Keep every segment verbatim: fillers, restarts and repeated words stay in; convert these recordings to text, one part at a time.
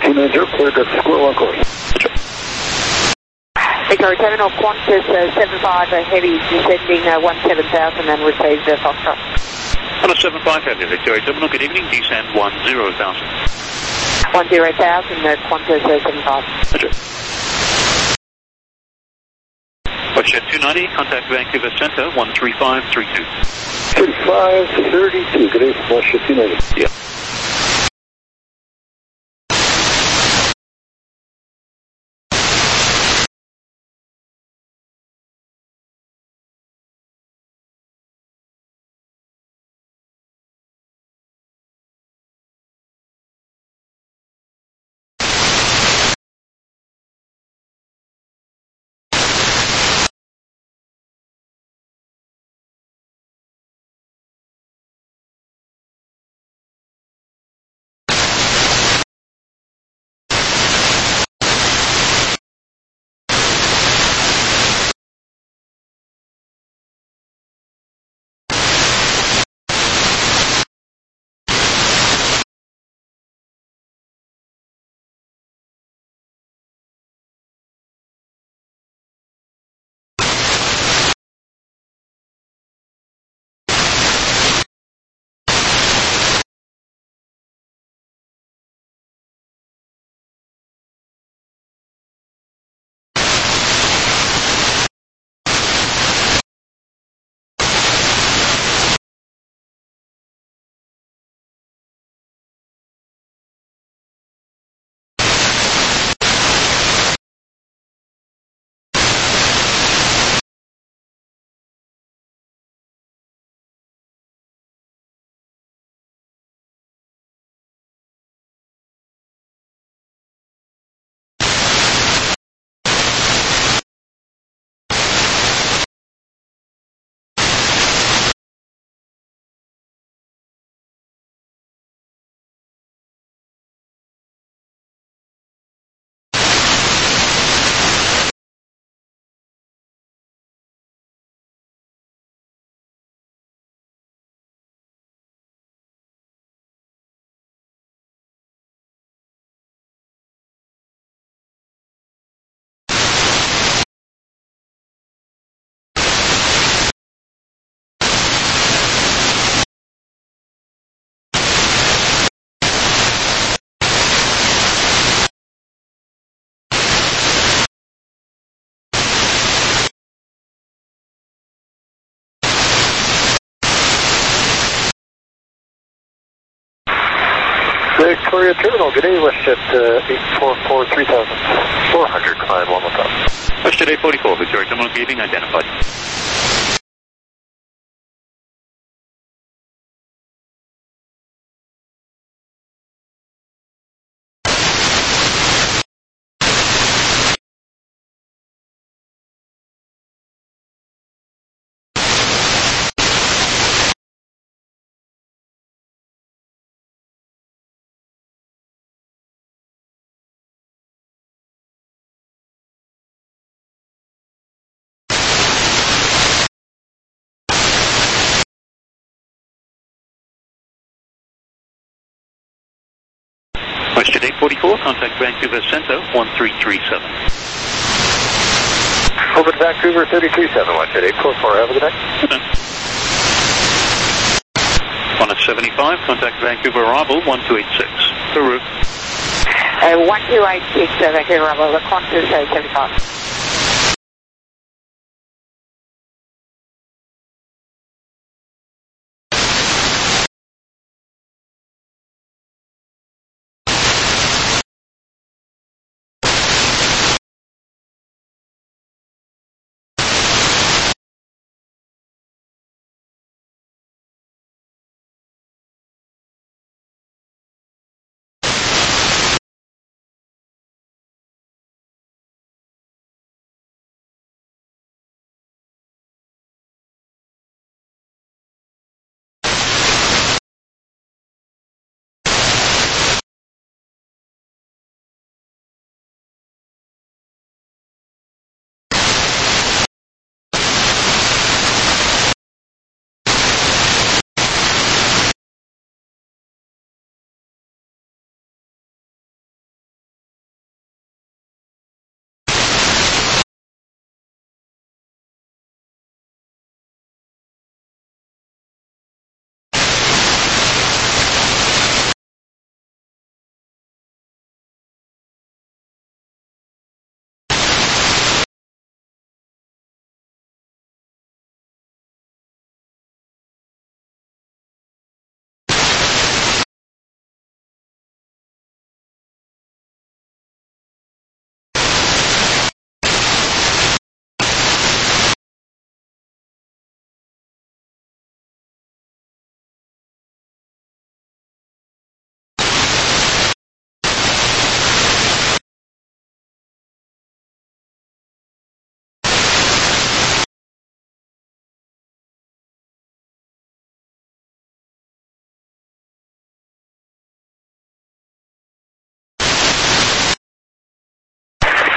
two nine zero, cleared at square one course. Victoria Terminal, Qantas uh, seven five uh, Heavy descending uh, one seven thousand and received uh, Foxtrot. Hello, seven five Heavy, Victoria Terminal, good evening, descend one zero thousand. one zero thousand, uh, Qantas uh, seven five. Roger. Watchjet two ninety, contact Vancouver Centre, one three five three two. three five three two, good evening, Watchjet two ninety. Yeah. Victoria Terminal, good day, Westjet uh, eight four four three thousand four hundred, climb one one thousand. Westjet eight forty-four, Victoria Terminal, good evening, identified. Westjet eight forty-four, contact Vancouver Centre, one three three seven. Over to Vancouver three three seven, Westjet eight four four, have a good night. Good night. one seventy-five, contact Vancouver arrival, one two eight six. Peru. Uh, one two eight six, uh, Vancouver arrival, the Qantas uh, seven five.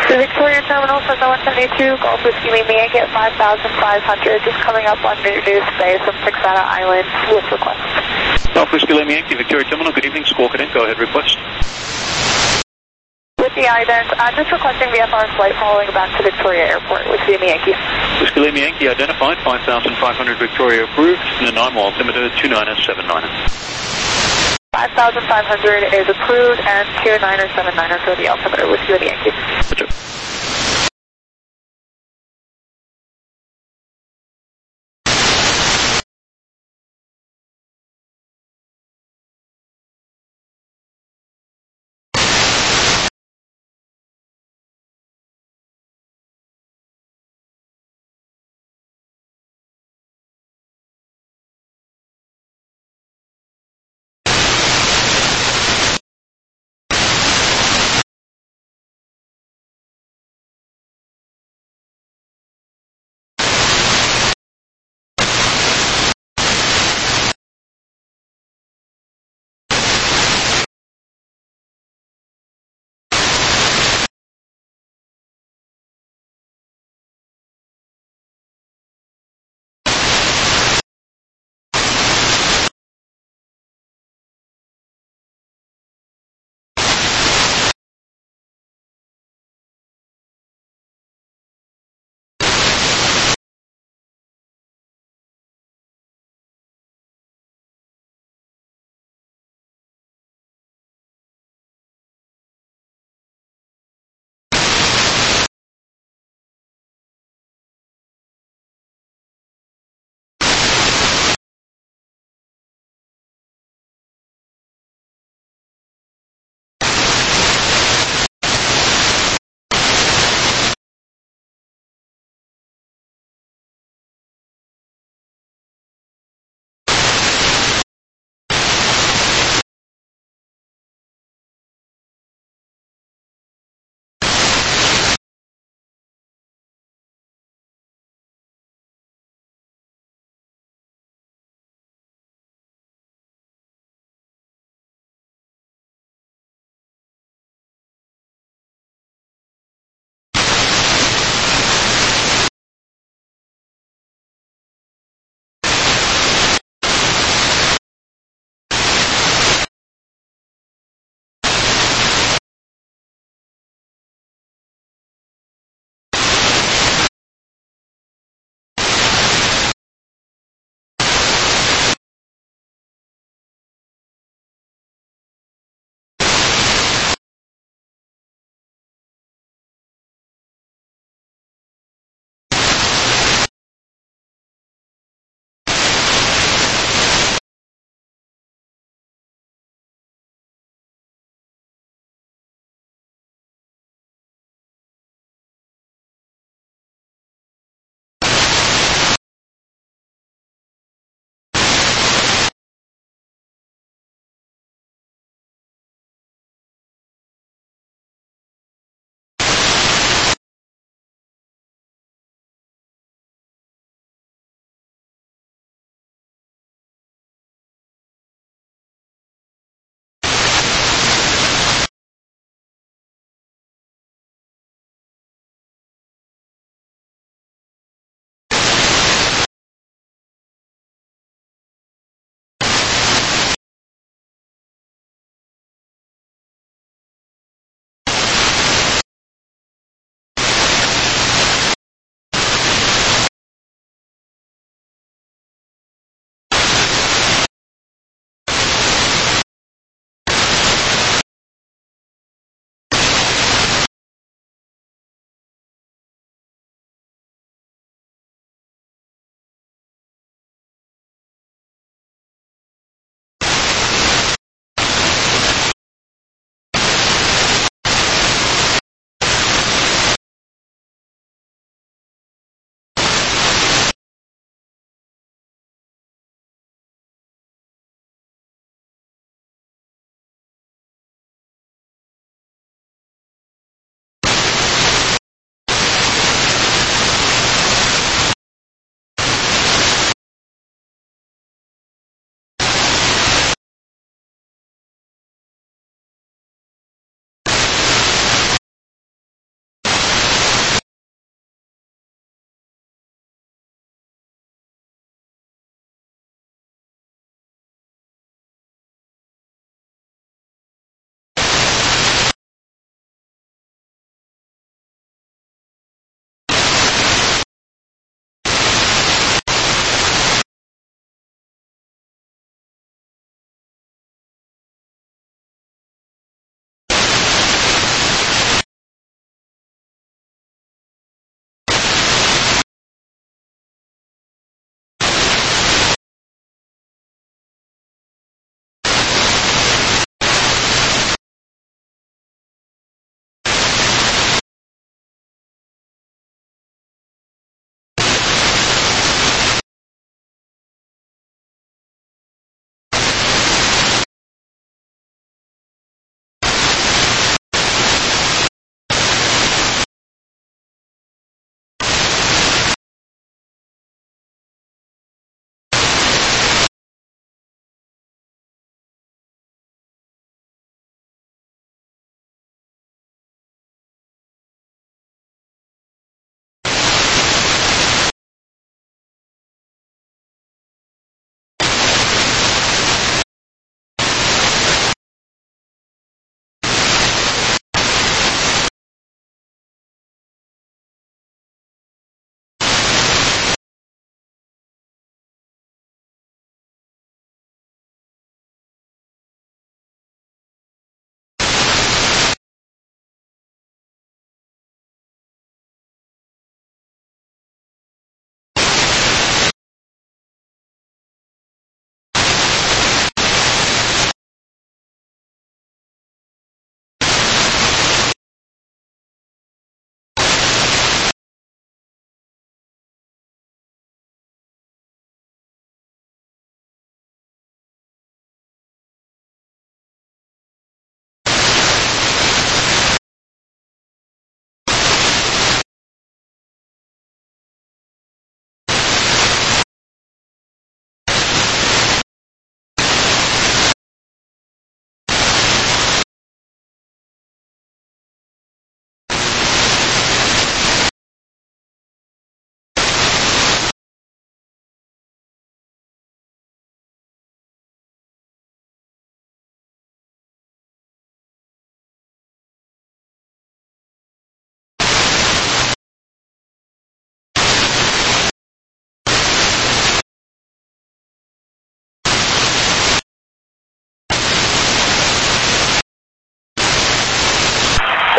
The Victoria Terminal from the one seventy-two, Golf Whiskey Lima Yankee at five thousand five hundred, just coming up on new new space from Texada Island with request. Golf Whiskey Lima Yankee, Victoria Terminal, good evening, Squawk it in, go ahead, request. With the ident, I'm just requesting V F R flight following back to Victoria Airport with Lima Yankee. Whiskey Lima Yankee identified, five thousand five hundred Victoria approved, and the nine mile altimeter two niner seven niner. five thousand five hundred is approved and two niner seven niner for the altimeter with Lima Yankee. Roger.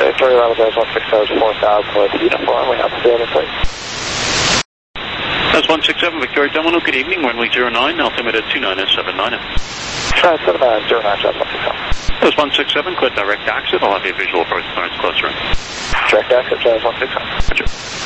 Victoria Island one six seven four thousand with uniform, we have to be in place. That's one six seven Victoria Terminal, good evening, runway zero nine, altimeter two nine seven nine. Try seven nine zero nine, Jazz one six seven. That's one six seven, clear direct exit, I'll have your visual approach clearance closer in. Direct exit, Jazz one six seven. Roger.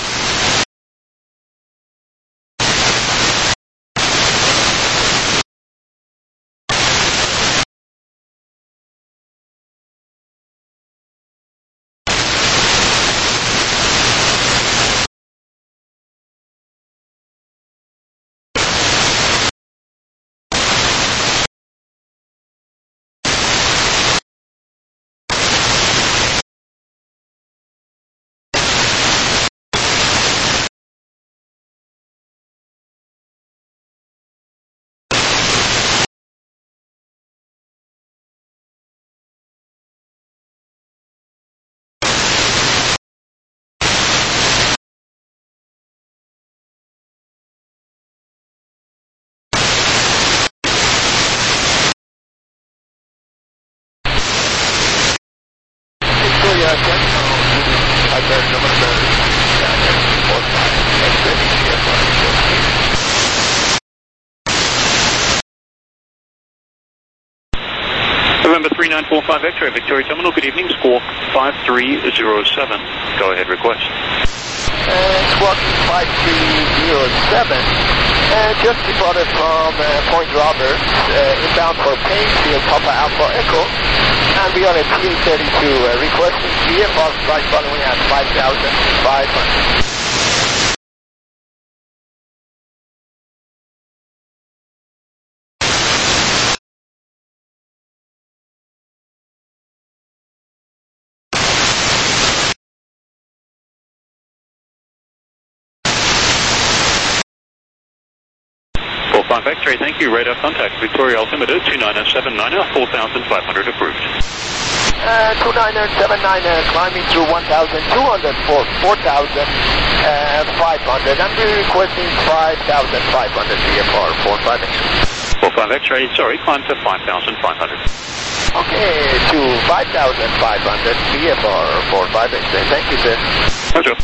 November three nine four five X-ray, Victoria Terminal, good evening, squawk five three zero seven. Go ahead, request. Uh, squawk five three zero seven, uh, just departed from uh, Point Roberts, uh, inbound for Painesville, Papa Alpha Echo, and we are at P A thirty-two, uh, requesting V F R flight following at five thousand five hundred. five X-ray, thank you. Radar contact, Victoria altimeter two nine seven nine, four thousand five hundred approved. Uh, two nine seven nine, uh, climbing through one thousand two hundred for four thousand five hundred, and we're requesting five thousand five hundred V F R four five X-ray. four five X-ray, sorry, climb to five thousand five hundred. Okay, to five thousand five hundred V F R four five X-ray. Thank you, sir. Roger.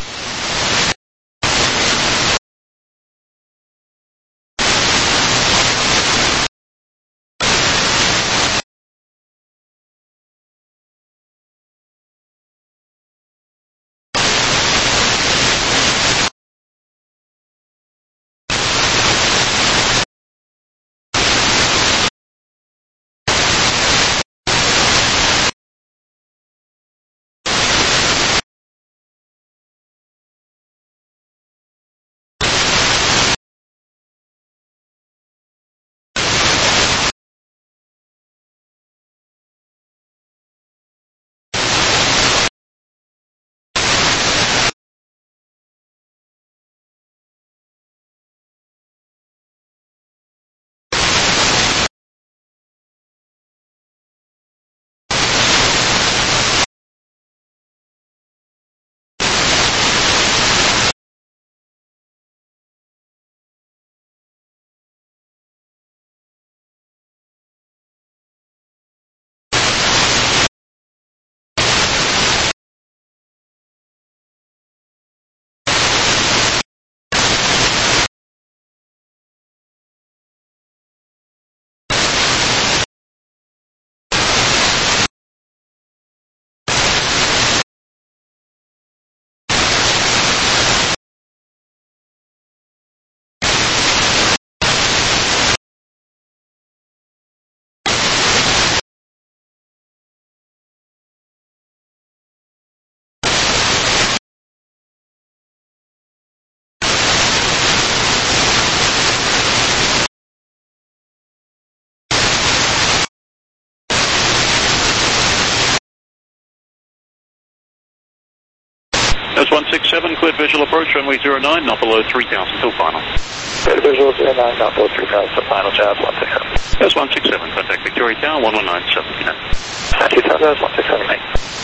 That's one six seven, cleared visual approach, runway zero nine, not below three thousand till final. Cleared visual zero nine, not below three thousand till final, Jazz one six seven. That's one six seven, contact Victoria Tower, one one nine seven ten. Thank you, Jazz one six seven eight.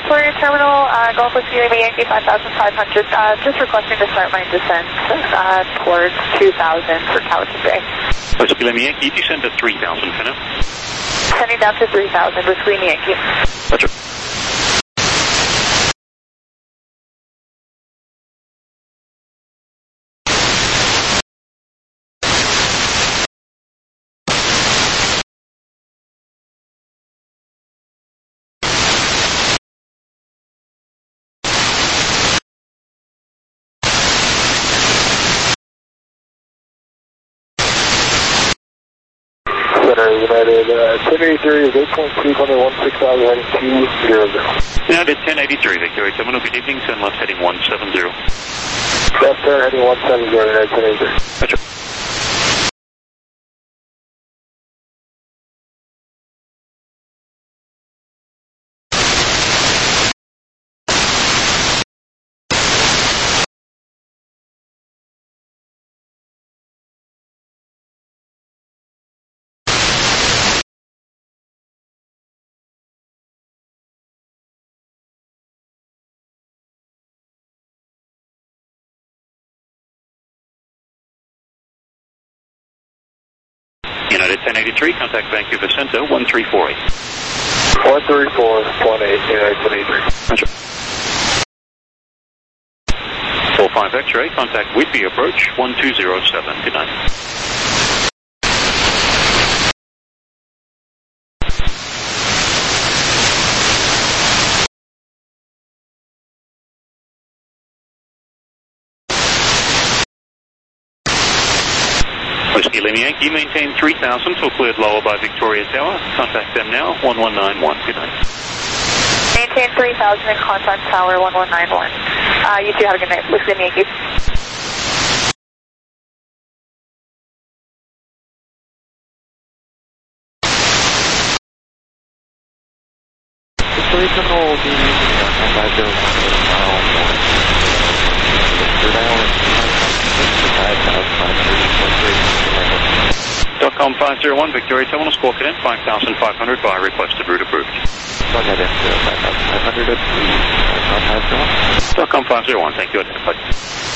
Victoria Terminal, uh, Golf Whiskey Lima Yankee five thousand five hundred. Uh, just requesting to start my descent uh, towards two thousand for Cowichan Bay. Whiskey Lima Yankee, descend to three thousand for now. Sending down to three thousand, Whiskey Lima Yankee. Roger. Center United, uh, ten eighty-three is eight point two, Thunder one six thousand, heading two zero zero. United ten eighty-three, Victoria Terminal, good evening, turn left heading one seven zero. Left turn heading one seven zero, United ten eighty-three. Roger. United ten eighty-three, contact Vancouver Center, one three four eight. one three four one eight, United ten eighty-three. Roger. four five X-ray, contact Whitby approach, one two zero seven, good night. Whiskey Lima Yankee, maintain three thousand till cleared lower by Victoria Tower. Contact them now, one one nine one. Good night. Maintain three thousand and contact tower one one nine one. Uh, you two have a good night. Whiskey Lima Yankee. Victoria Terminal will be nine five zero one mile north. Third Island, five thousand five hundred. Dotcom five zero one, Victoria Terminal, score cadet five thousand five hundred by requested route approved. Plug that into five thousand five hundred at Dotcom five zero one. Dotcom five zero one, thank you, identified.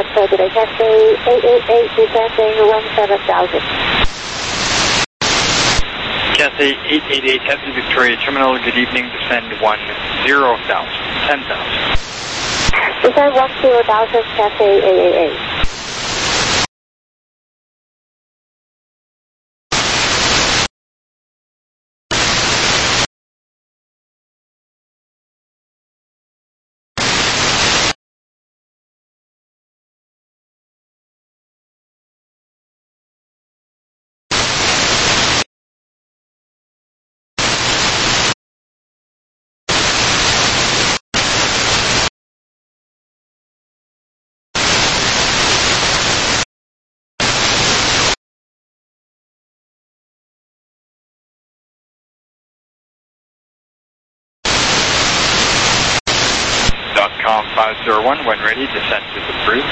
That's uh, good day, Cathay eight eight eight, descending one seven thousand. Cathay eight eight eight, head to Victoria Terminal, good evening, descend one zero thousand, ten thousand. Descend one zero thousand, Cathay eight eight eight. Com five zero one, when ready, descent is approved.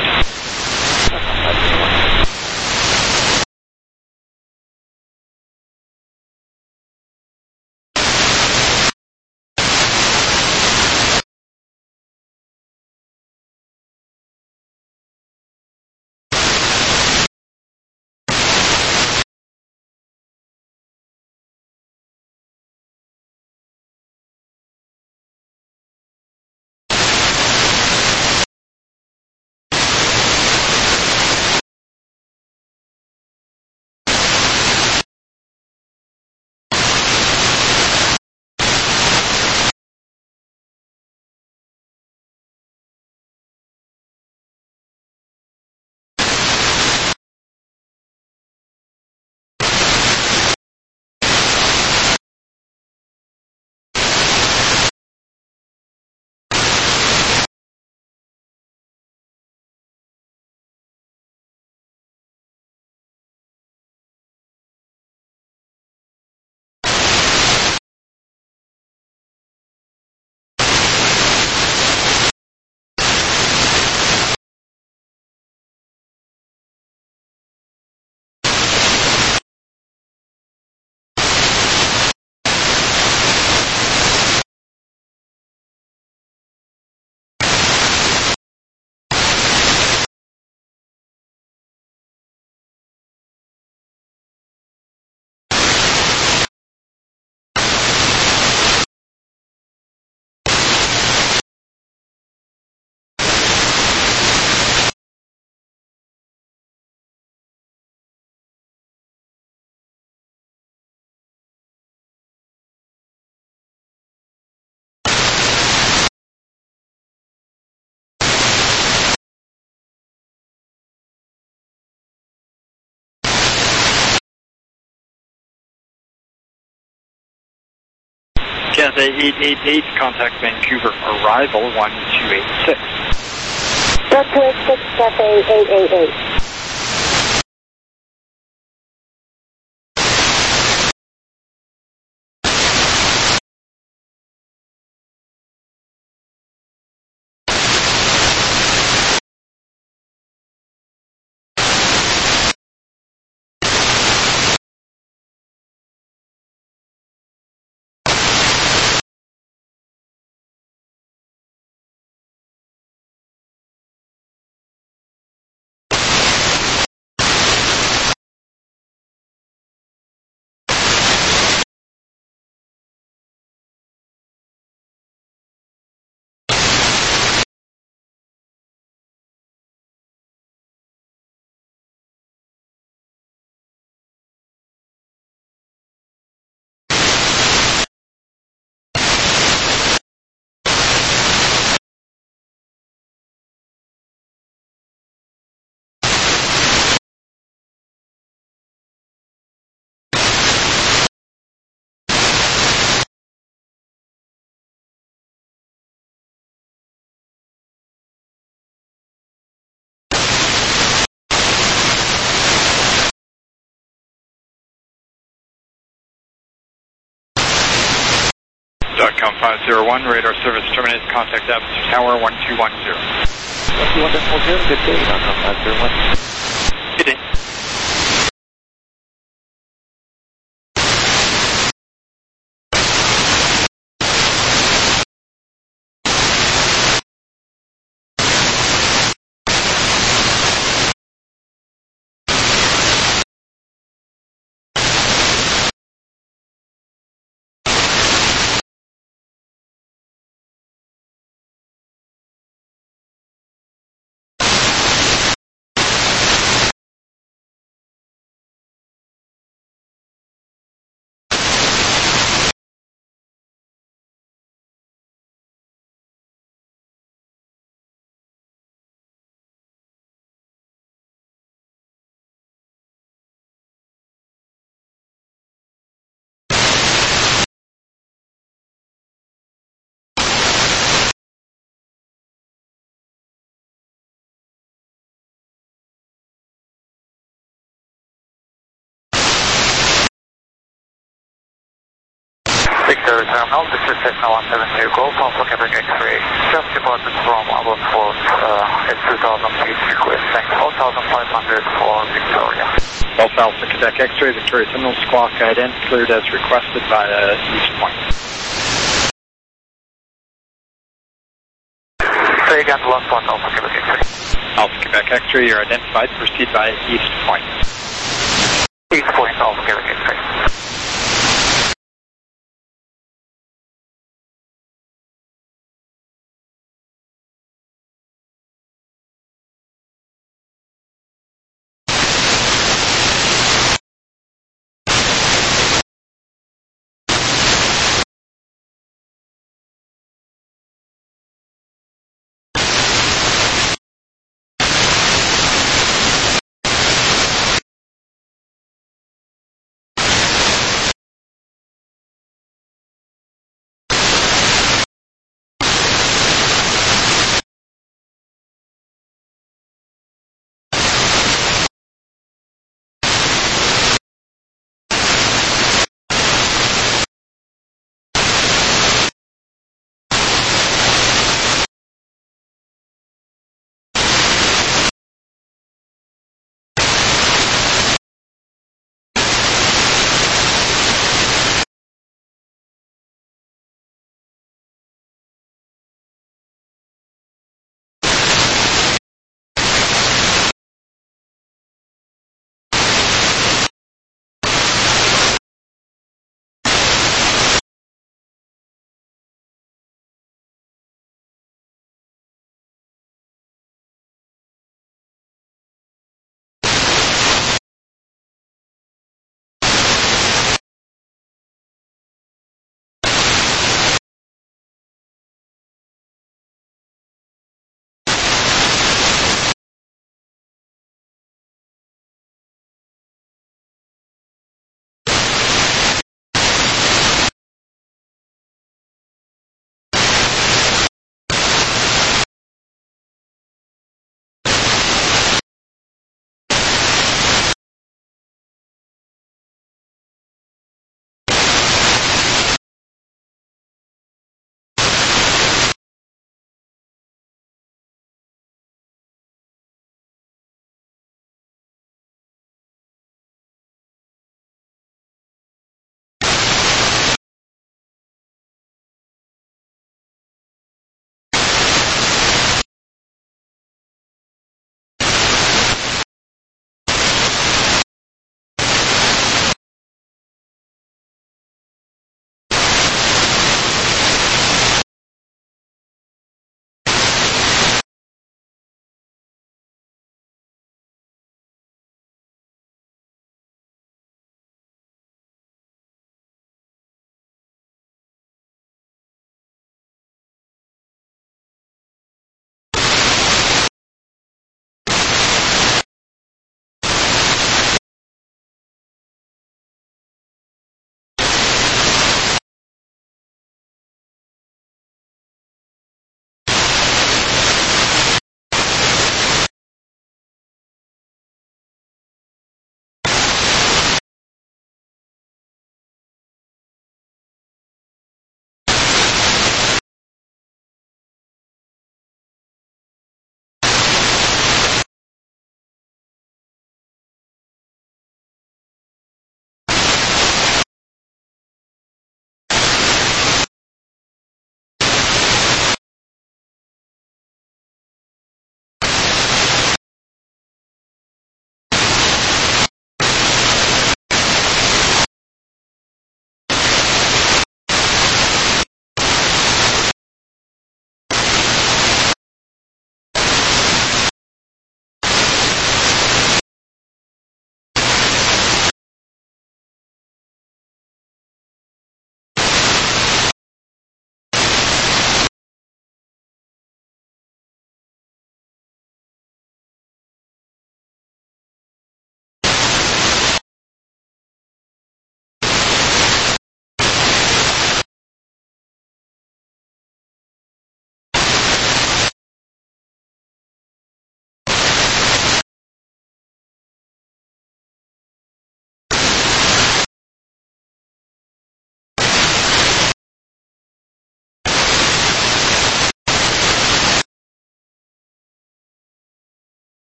Cathay eight eight eight, contact Vancouver arrival one two eight six. one two eight six, Cathay eight eight eight. Com five zero one, radar service terminated, contact Abbotsford Tower one two one zero. one two one zero, good day, Com five zero one. Good day. Victoria Terminal, this is Cessna one seven two Golf, Alpha Quebec X-ray, just departed from our port uh, at two thousand feet request, thanks, four thousand five hundred for Victoria. Golf Alpha Quebec X-ray, Victoria Terminal, squawk ident, cleared as requested by uh, East Point. Say again, the last one, Alpha Quebec X-ray. Alpha Quebec X-ray, you're identified, proceed by East Point. East Point, Alpha Quebec X-ray.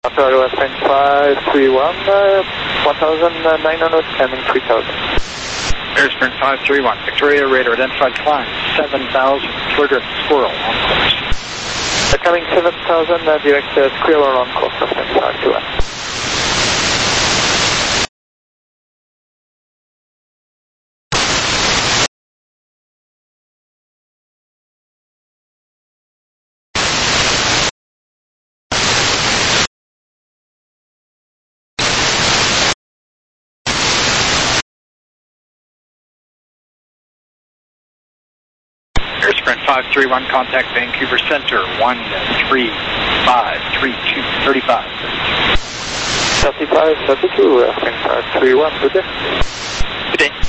Australia Western five three one, uh, one thousand nine hundred, landing three thousand. Airsprint five three one, Victoria, radar identified climb, seven thousand, clear drift, squirrel, on course. Uh, coming seven thousand, uh, direct uh, squirrel on course, Western five two one. Airsprint five three one, contact Vancouver Center, one three five three two, thirty-five. thirty-five, thirty-two, Airsprint five three one, good day. Good day.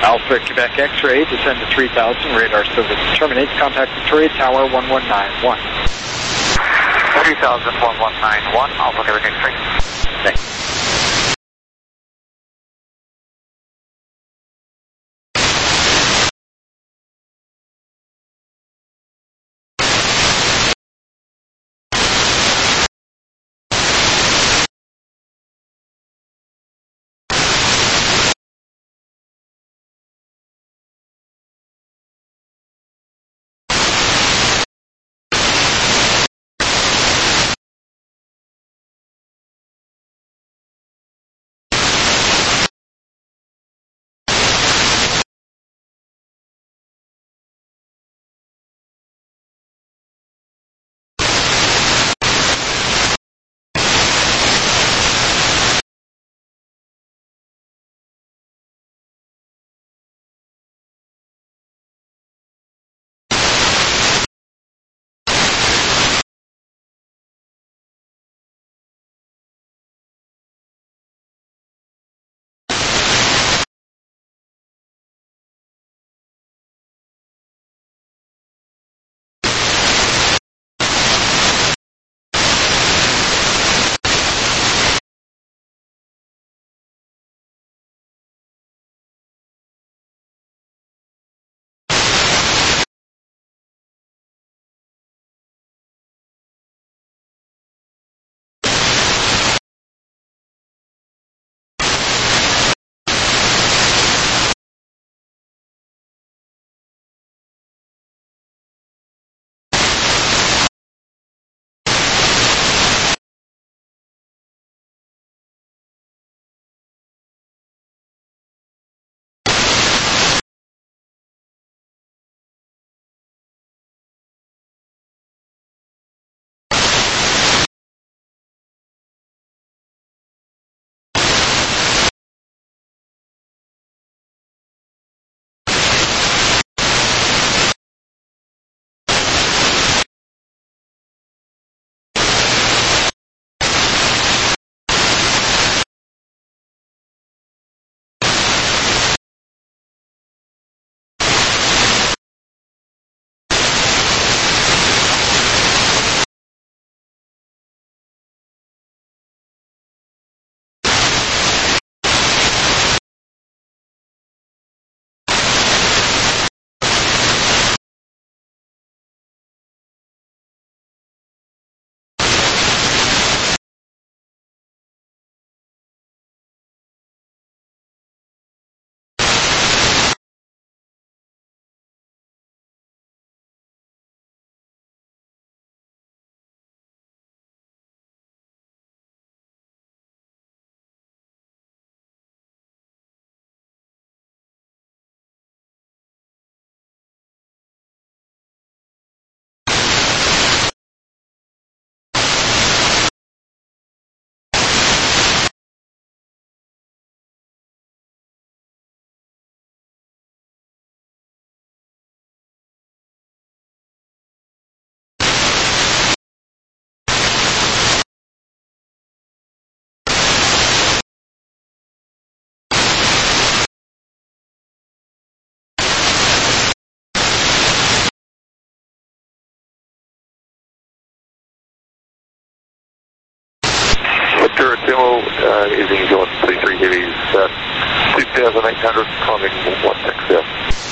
Alpha Quebec X-ray, descend to three thousand, radar service terminates, contact Victoria Tower one one nine one. three thousand, one one nine one, Alpha Quebec X-ray. Thanks. Victor Demo uh, is New Zealand three three Heavies, uh, two thousand eight hundred, climbing one six zero.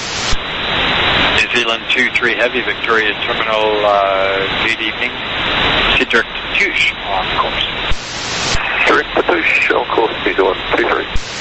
New Zealand two three Heavy, Victoria Terminal, uh, good evening. Direct Touche on course. Direct Touche on course, New Zealand two three.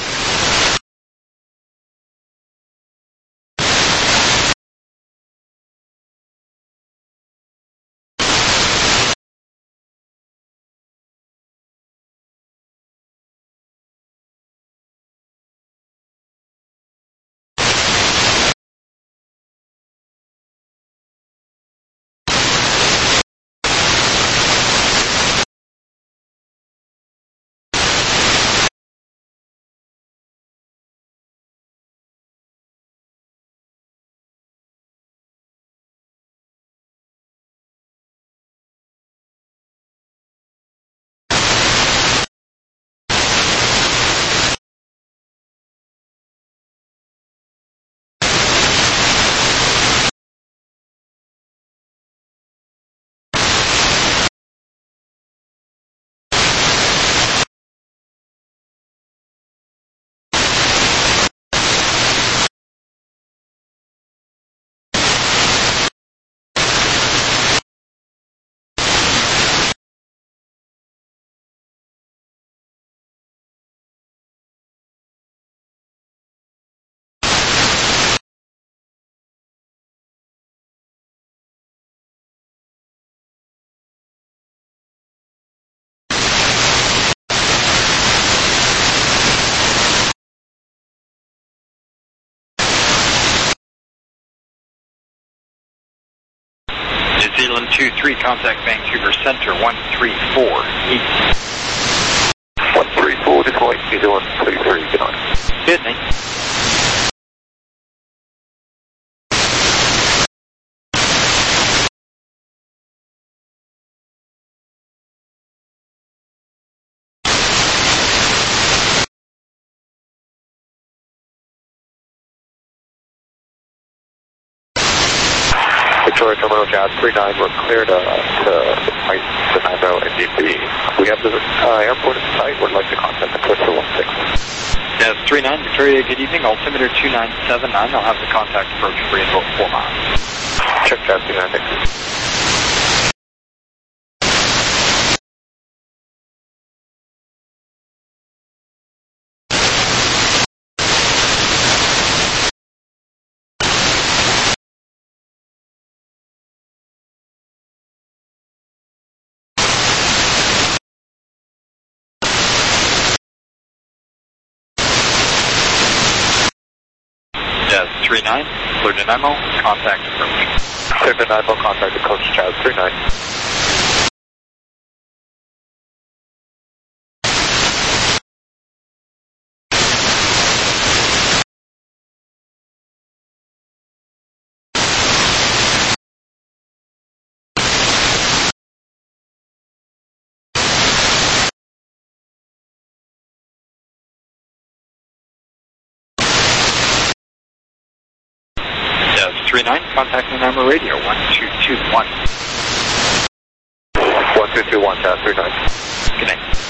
Zealand two three, contact Vancouver Center one three four east. one three four, deploy, New Zealand two three, good night. Good night. Victoria Terminal Jazz three nine, we're clear to, to ice the Nano and D P. We have the uh, airport in sight, would like to contact the Twister one six. Jazz three nine, Victoria, good evening. Altimeter two nine seven nine, I'll have the contact approach for you in four miles. Check Jazz three nine, thank you. Jazz three nine, clear to Nemo, contact approach. Clear to Nemo, contact the coach Jazz three nine. three nine, contact Nanaimo Radio one two two one. one two two one, Jazz three nine. Good night.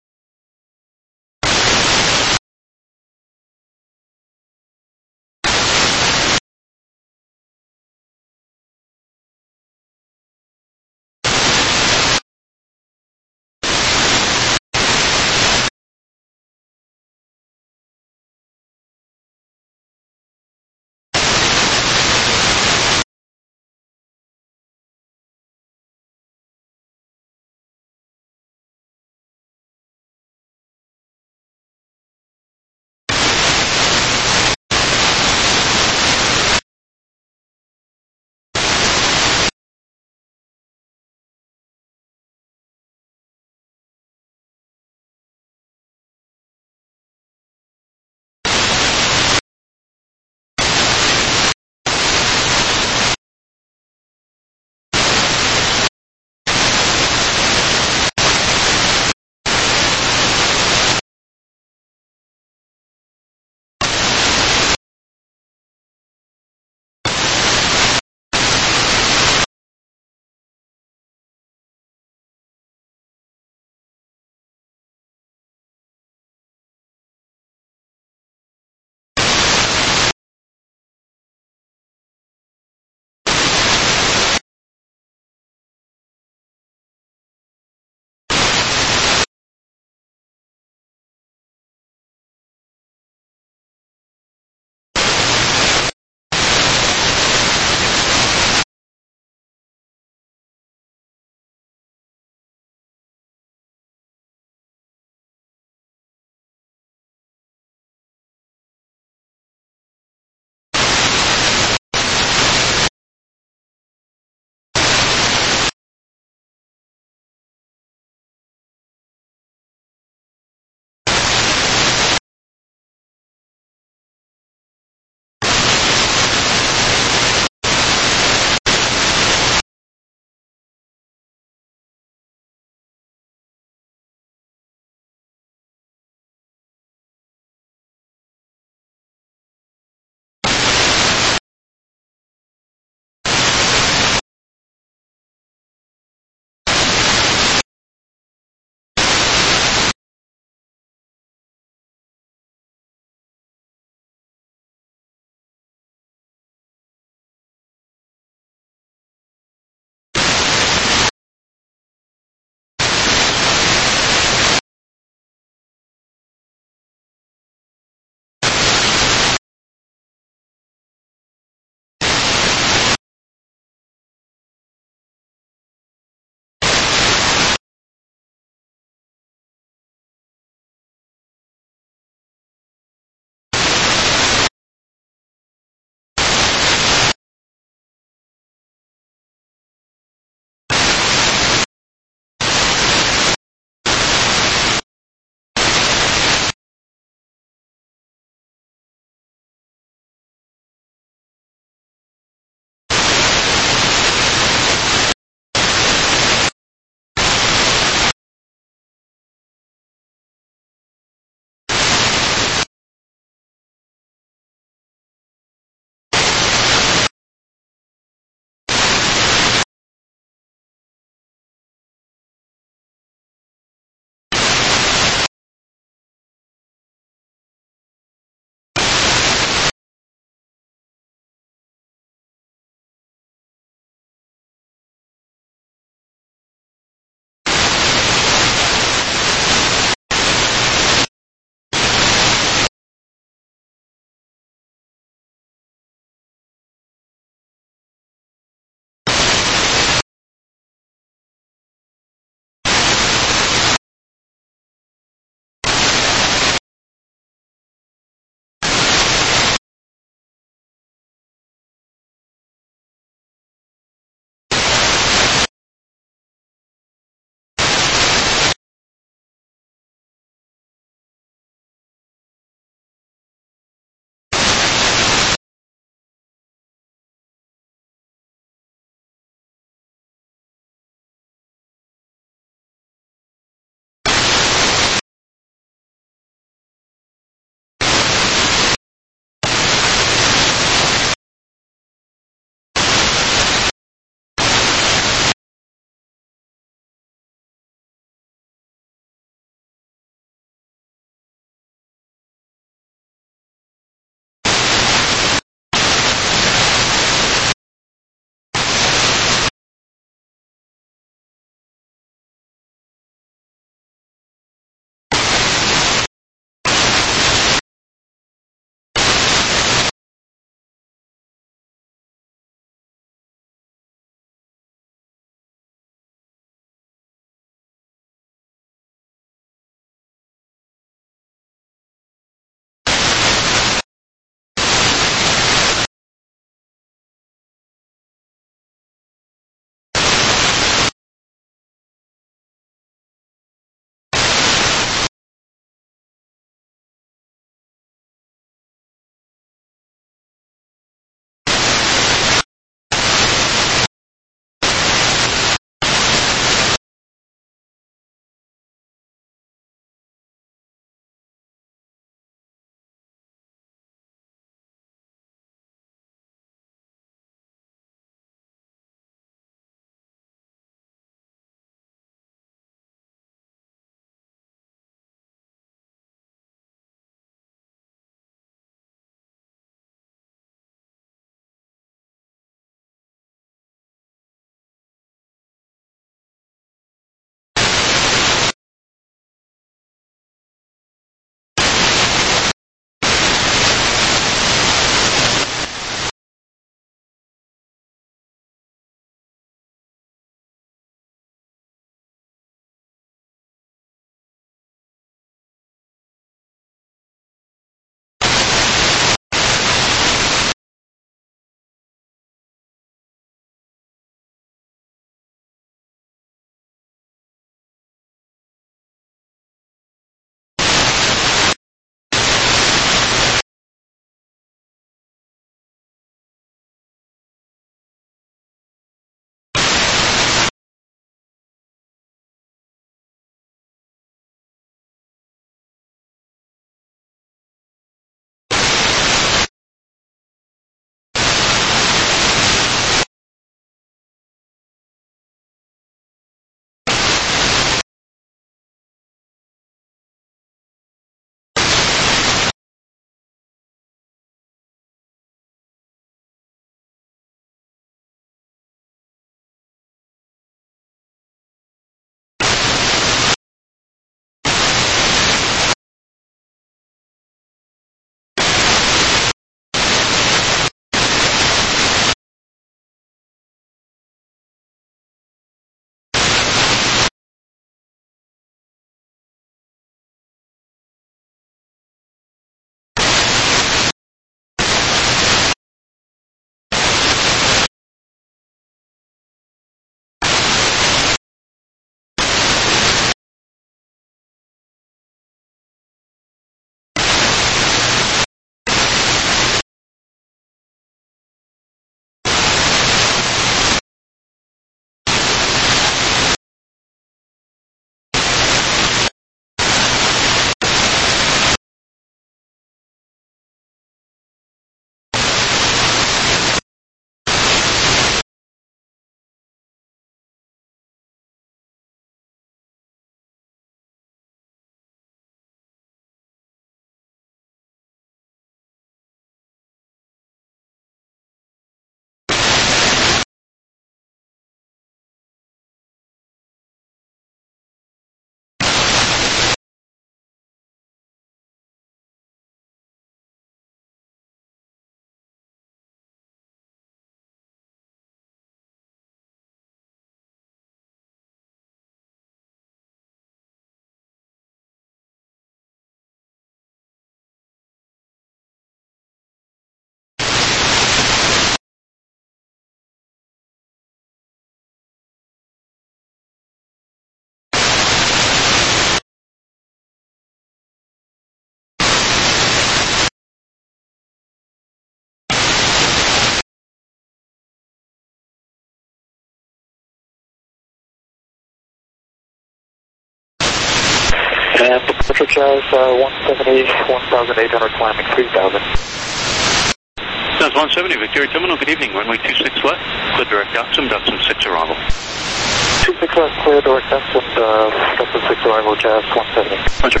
And departure Jazz uh, one seventy, one thousand eight hundred climbing three thousand. Jazz one seventy, Victoria Terminal, good evening. Runway two six left, clear direct Dachshund, Dachshund six arrival. two six left, clear direct Dachshund, uh, Dachshund six arrival, Jazz one seventy. Roger.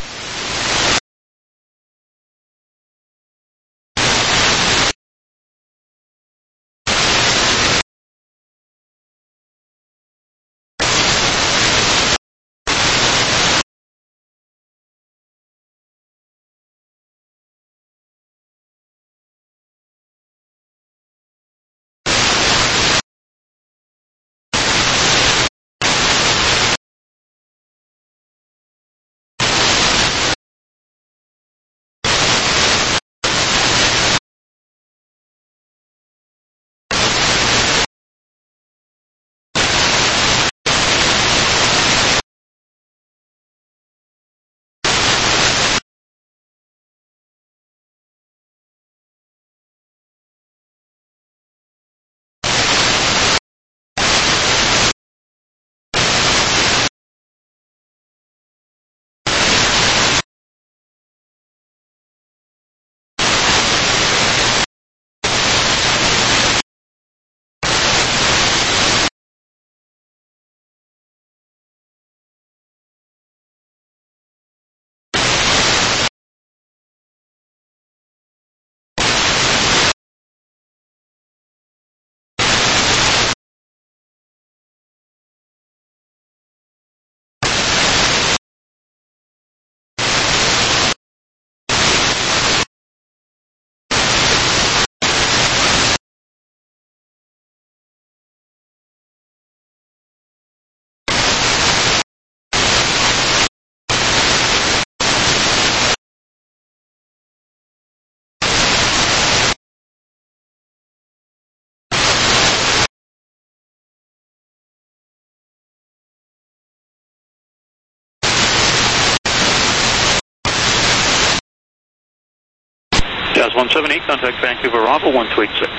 Jazz one seven eight, contact Vancouver arrival one two eight six.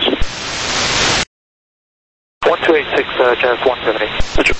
one two eight six, uh, Jazz one seventy. Roger.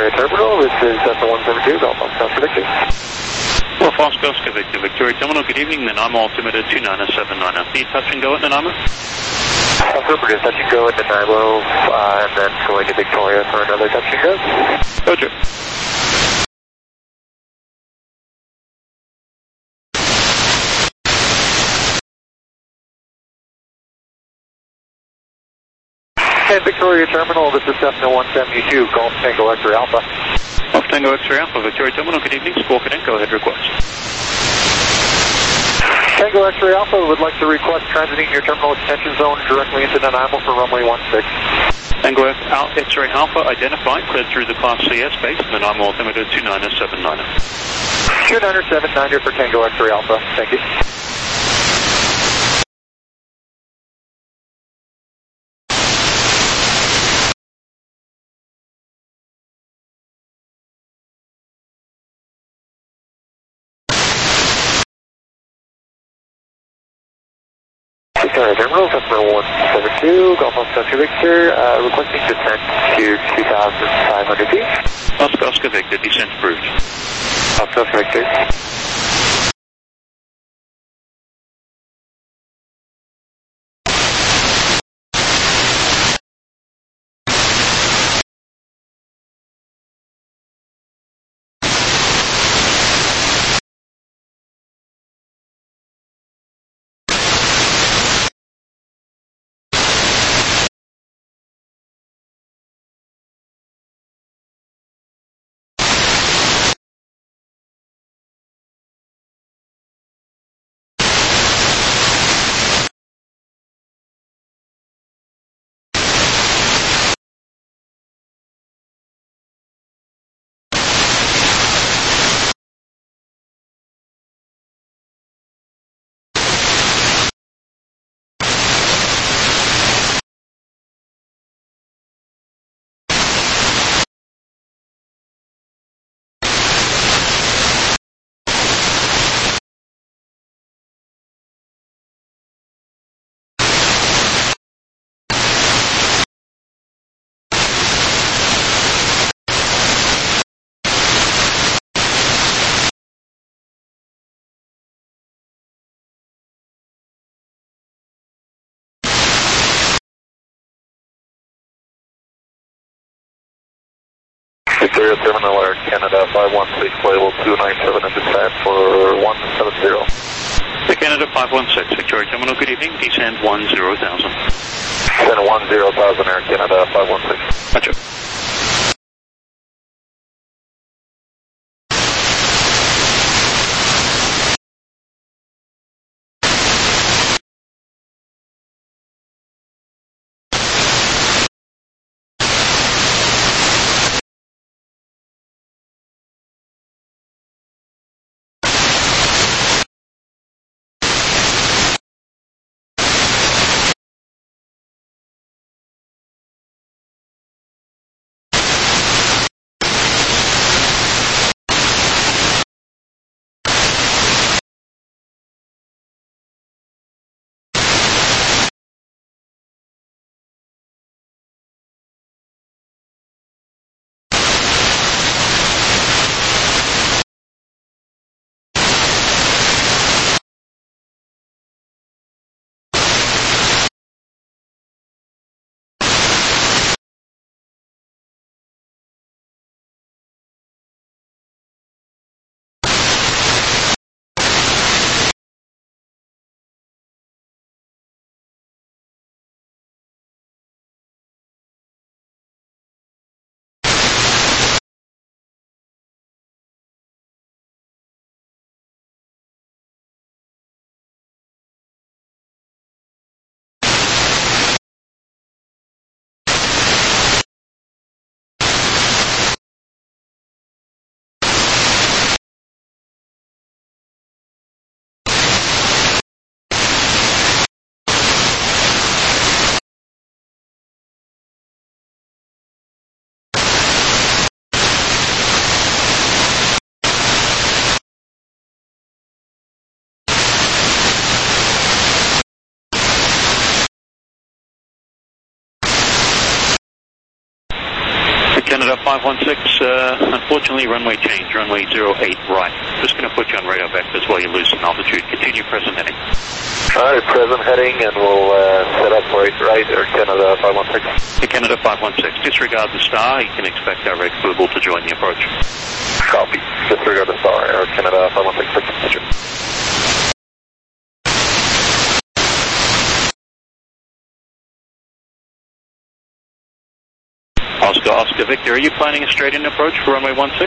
Victoria Terminal, this is Cessna one seven two, Golf Oscar Victor. Well, Oscar Oscar Victor, Victoria Terminal, good evening. Nanaimo altimeter two nine seven nine. Need touch and go at Nanaimo? Affirmative, touch and go at Nanaimo, uh, and then going to Victoria for another touch and go. Roger. And Victoria Terminal, this is Cessna one seventy-two, Golf Tango X-Ray Alpha. Golf Tango X-Ray Alpha, Victoria Terminal, good evening. Squawk it in, go ahead, request. Tango X-Ray Alpha would like to request transiting your terminal extension zone directly into Nanaimo for runway one six. Tango X-Ray Alpha identified, cleared through the Class C S base, Nanaimo altimeter two nine seven nine. two nine seven nine for Tango X-Ray Alpha, thank you. Victoria Terminal, Cessna one seven two, Golf Oscar Victor, uh, requesting descent to two thousand five hundred feet. Oscar Oscar Victor, descent approved. Oscar Oscar Victor. Victoria Terminal, Air Canada five one six, label two nine seven and descent for one seven zero. Air Canada five one six, Victoria Terminal, good evening, descend one zero thousand. Descend one zero thousand, Air Canada five one six. Gotcha. Canada five one six, uh, unfortunately runway change, runway zero eight right. Just going to put you on radar vectors while you lose some altitude. Continue present heading. Alright, present heading, and we'll uh, set up right, right, Air Canada five one six. Air Canada five one six, disregard the star, you can expect our red Google to join the approach. Copy. Disregard the star, Air Canada five one six. Roger. Oscar, Oscar Victor, are you planning a straight-in approach for runway one six?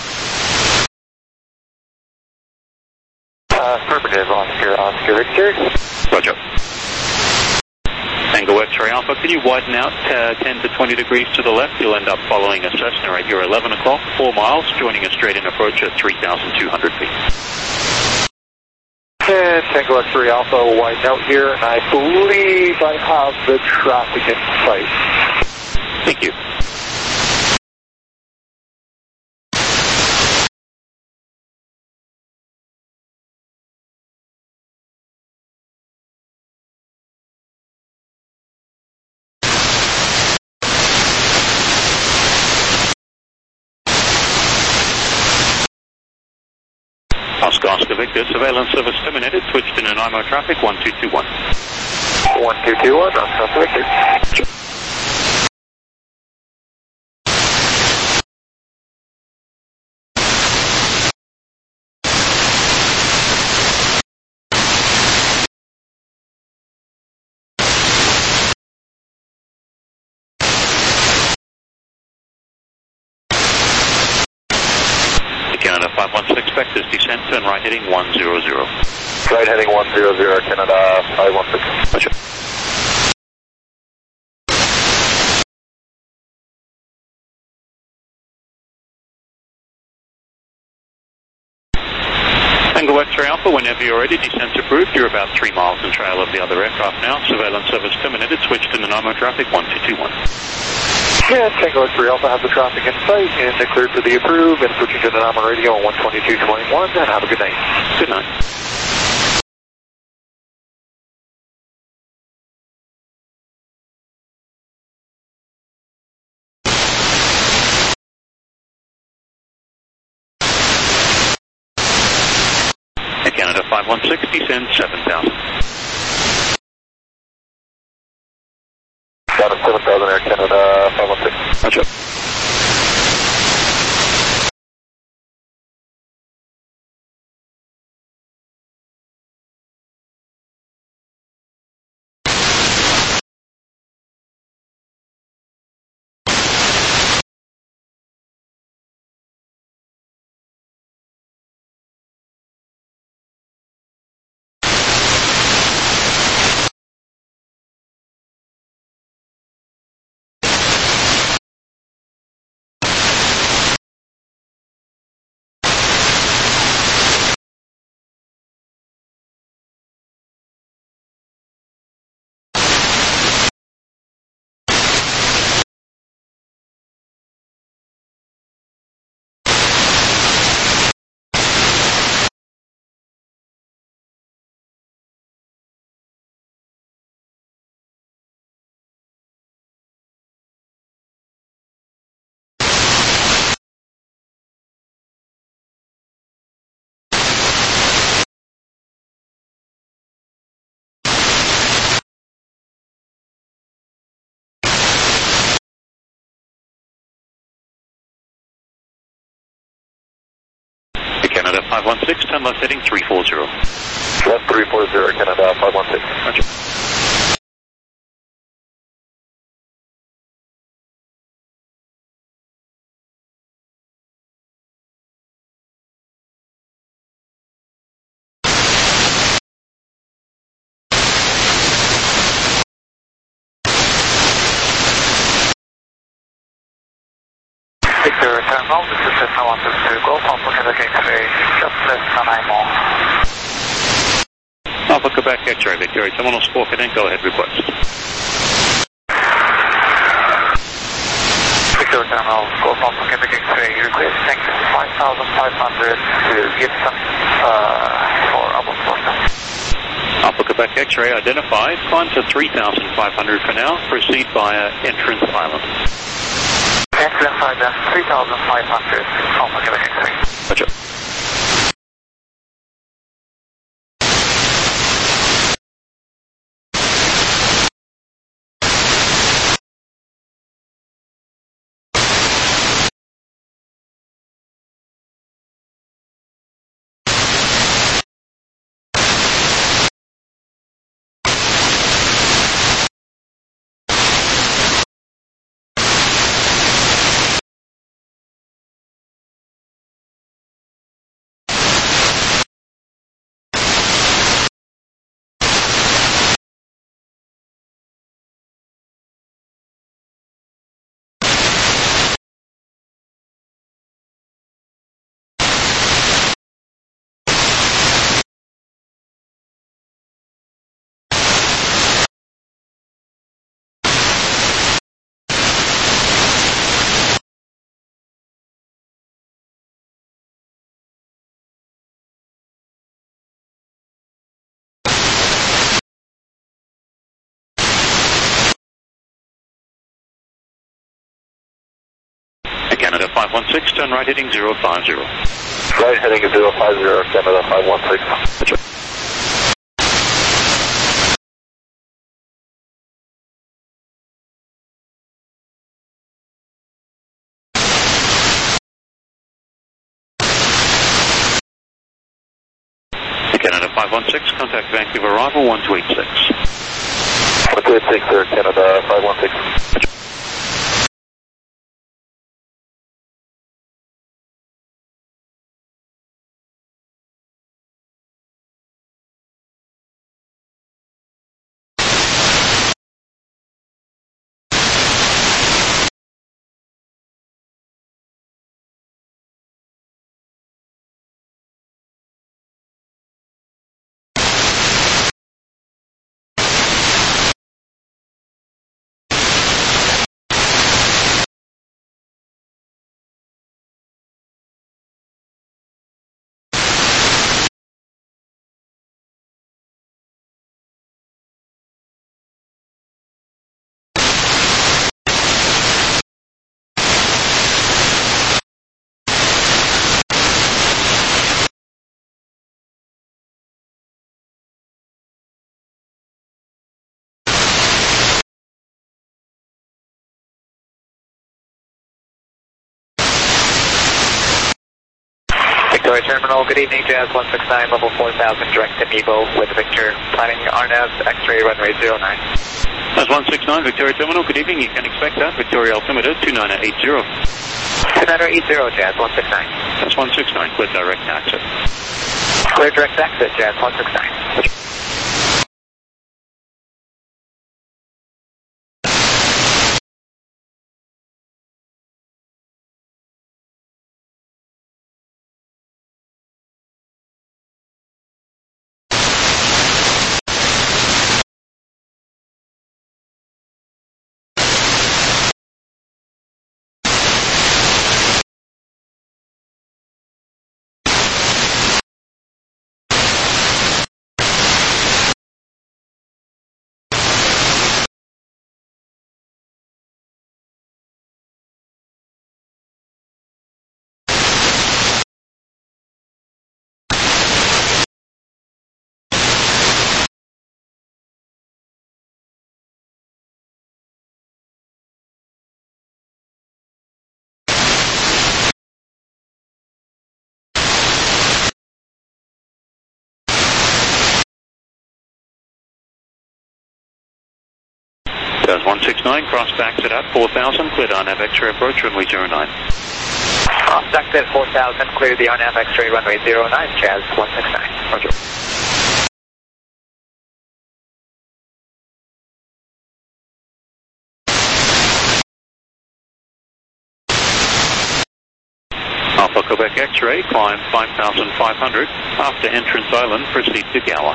Uh, affirmative, Oscar, Oscar Victor. Roger. Tango X-ray Alpha, can you widen out uh, ten to twenty degrees to the left? You'll end up following a Cessna right here, eleven o'clock, four miles, joining a straight-in approach at three thousand two hundred feet. And Tango X-ray Alpha, widen out here, and I believe I have the traffic in sight. Thank you. Oscar, Oscar Victor, surveillance service terminated, switched to Nanaimo traffic, one two two one. one two two one, Oscar Victor. Canada five one six, vectors descent, turn right heading one zero zero. Right heading one zero zero, Canada five one six. Roger. Tango X-ray Alpha, whenever you're ready, descent's approved. You're about three miles in trail of the other aircraft now. Surveillance service terminated, switch to Nanaimo traffic, one two two one. Yeah, Tango X-ray Alpha has the traffic in sight, and declared to the approve, and switching to Nanaimo radio on one twenty-two twenty-one, and have a good night. Good night. Air Canada five one six, descend seven thousand. Got a seven thousand, Air Canada five one six. Roger. Canada five one six, turn left heading three four zero. Left three four zero, Canada five one six. Roger. Victor Terminal, this is Cessna one two two, Golf Alpha Quebec X-ray, just left Nanaimo. Alpha Quebec X-ray, Victoria Terminal, Sport Cadet, go ahead, request. Victor Terminal, Golf Alpha Quebec X-ray, requesting five thousand five hundred to Gibson uh, for Abu Dhabi. Alpha Quebec X-ray identified, climb to three thousand five hundred for now, proceed via entrance islands. Excellent flight, three thousand five hundred, Alpha Quebec X-ray. Roger. Canada five one six, turn right heading zero five zero. Right heading zero five zero, Canada five one six. Roger. Canada five one six, contact Vancouver arrival one two eight six. one two eight six, sir, Canada five one six. Roger. Victoria Terminal, good evening, Jazz one six nine, level four thousand, direct to Nebo with Victor, planning R N A V, X-ray runway zero nine. That's one six nine, Victoria Terminal, good evening, you can expect that, Victoria altimeter two nine eight zero. two nine eight zero, Jazz one six nine. That's one six nine, clear direct access. Clear direct access, Jazz one six nine. Jazz one six nine, cross backs it at four thousand, cleared R N A V X-ray approach runway zero nine. Cross back at four thousand, clear the R N A V X-ray runway zero nine, Jazz one six nine. Roger. Alpha Quebec X-ray, climb five thousand five hundred, after entrance island, proceed to Gower.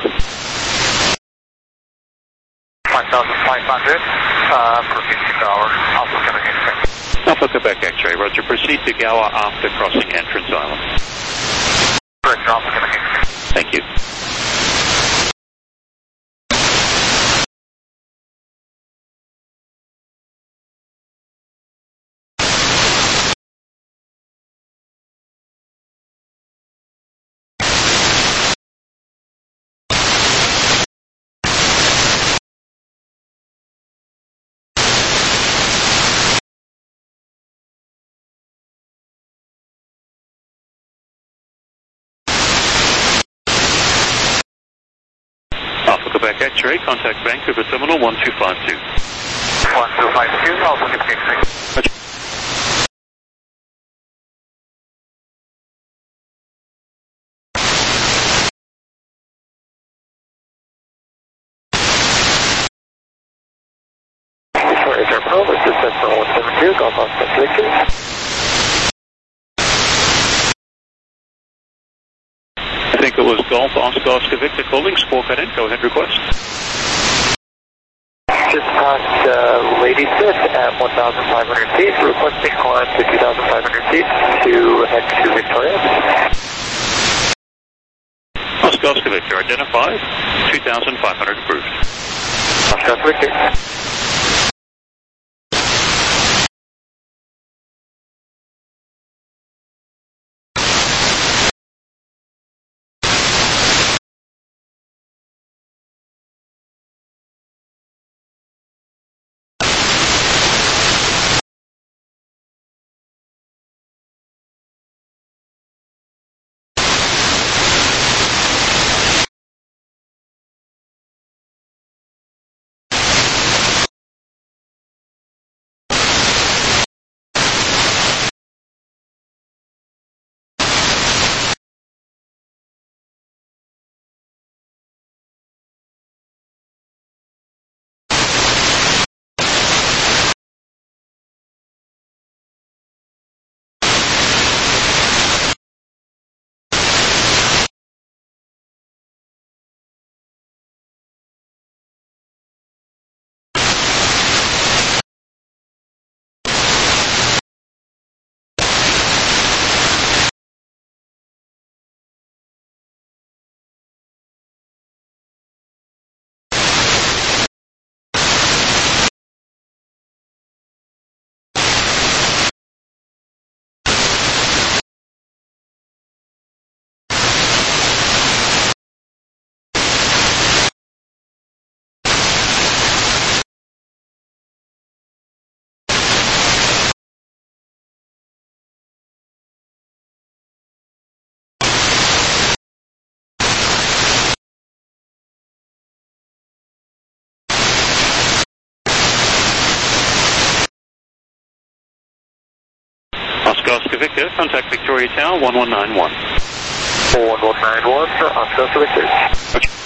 five thousand five hundred, uh, proceed to Gower, Alpha Quebec X-ray. Alpha Quebec X-ray, roger, proceed to Gower after crossing entrance island. Roger, Alpha Quebec X-ray. Thank you. X-ray, contact Vancouver Terminal one two five two. one two five two, Alpha Quebec X-ray. For Air Pro, this is Cessna one seven two, Golf Oscar Victor. I think it was Golf Oscar Oscar Victor calling, Squawk Cut in, go ahead request. Just passed uh, Lady Sid at one thousand five hundred feet, requesting climb to two thousand five hundred feet to head to Victoria. Oscar Oscar Victor identified, two thousand five hundred approved. Oscar Victor. Oscar Oscar Victor, contact Victoria Tower one one nine one. one one nine one, Oscar Victor. Okay.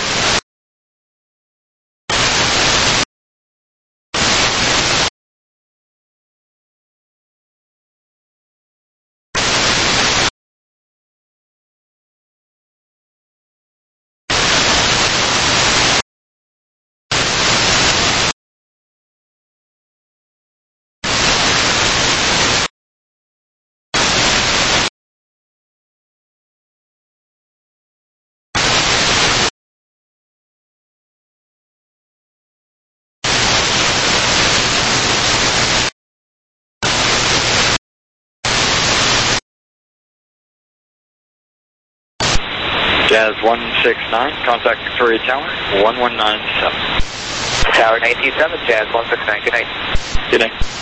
Jazz one six nine, contact Victoria Tower one one nine seven. Tower nineteen seven, Jazz one six nine, good night. Good night.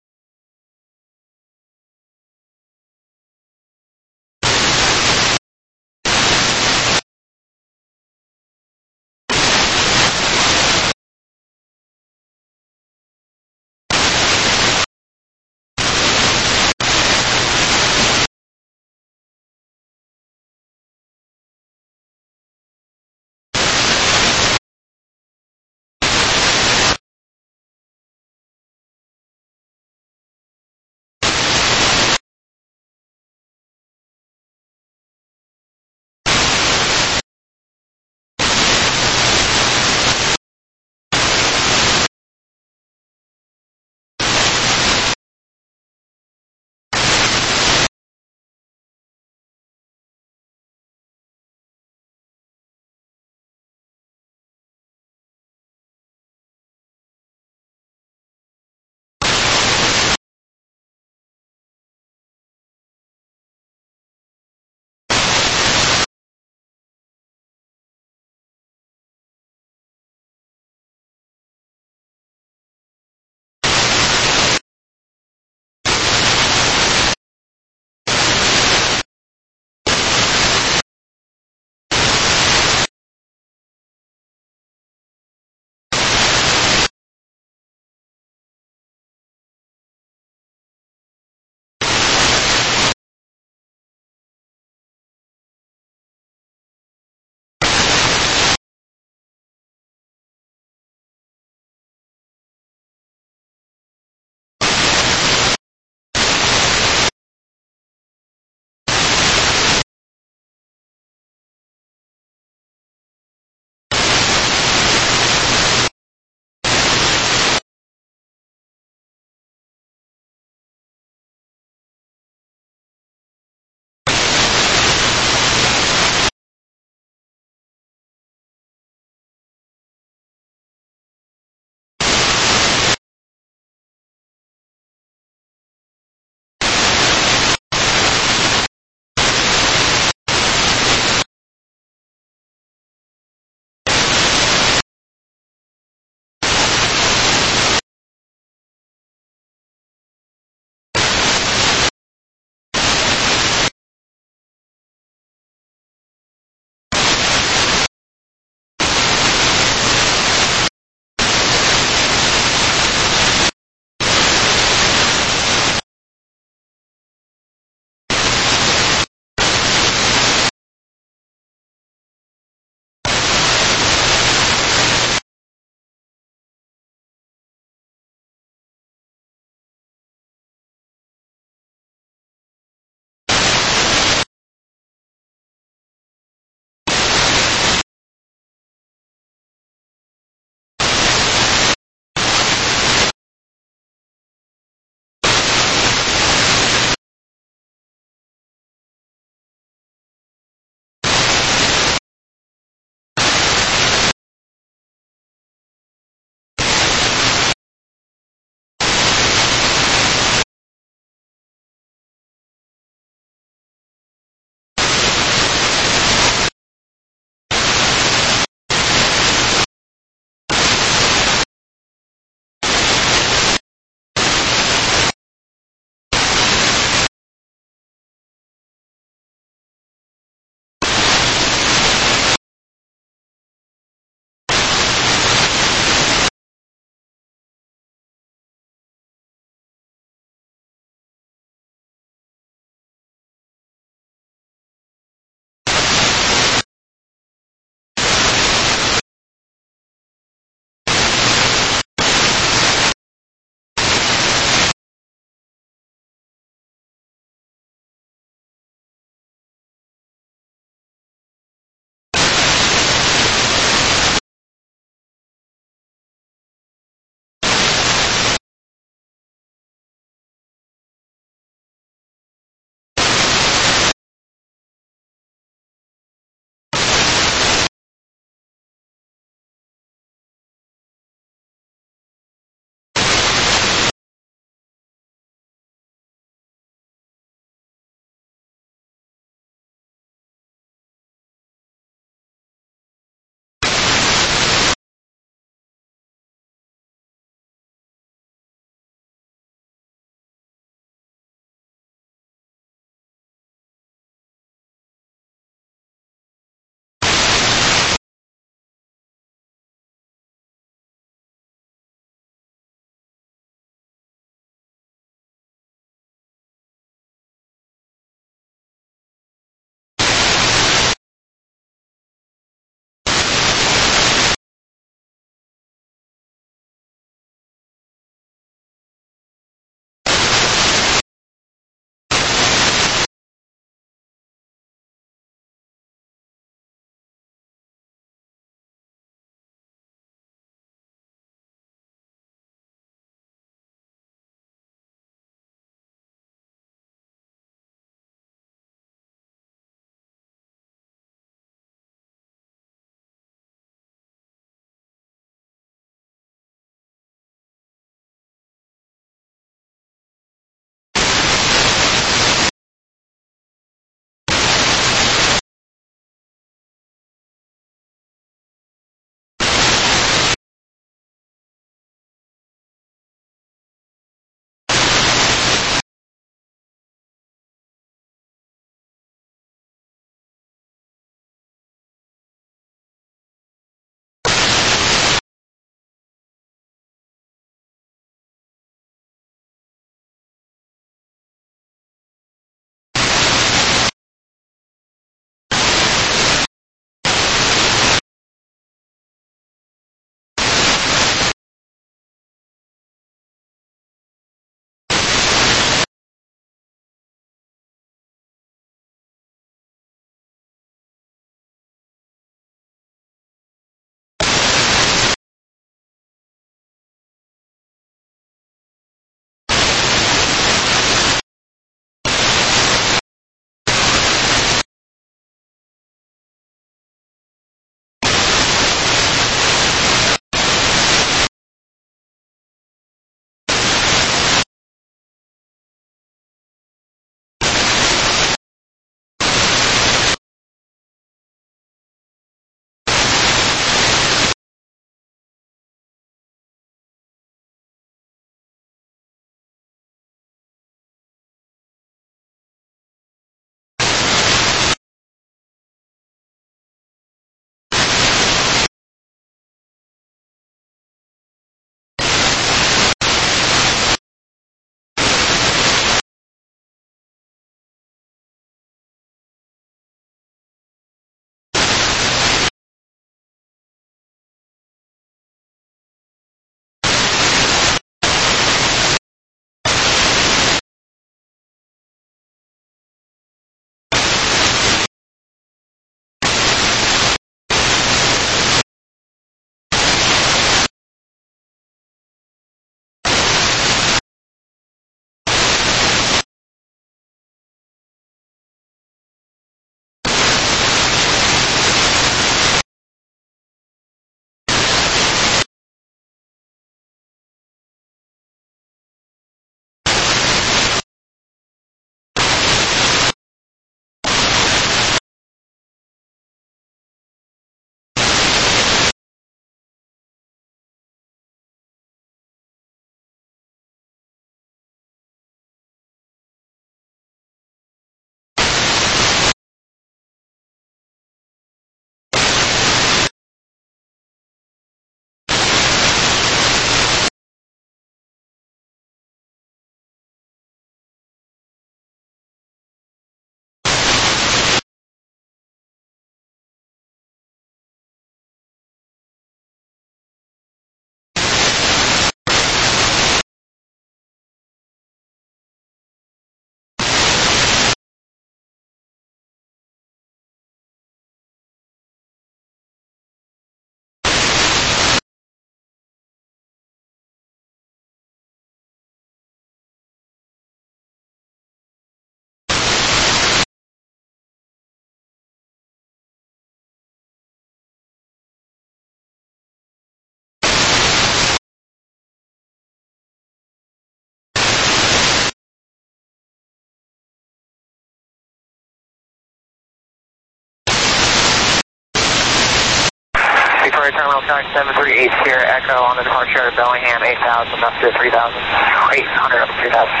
Victoria Terminal, track seven three eight Sierra Echo on the departure out of Bellingham, eight thousand up to three thousand, eight hundred up to three thousand.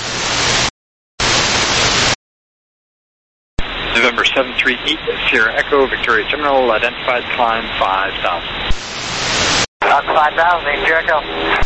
November seven three eight Sierra Echo, Victoria Terminal, identified climb five thousand. Up to five thousand, eight Sierra Echo.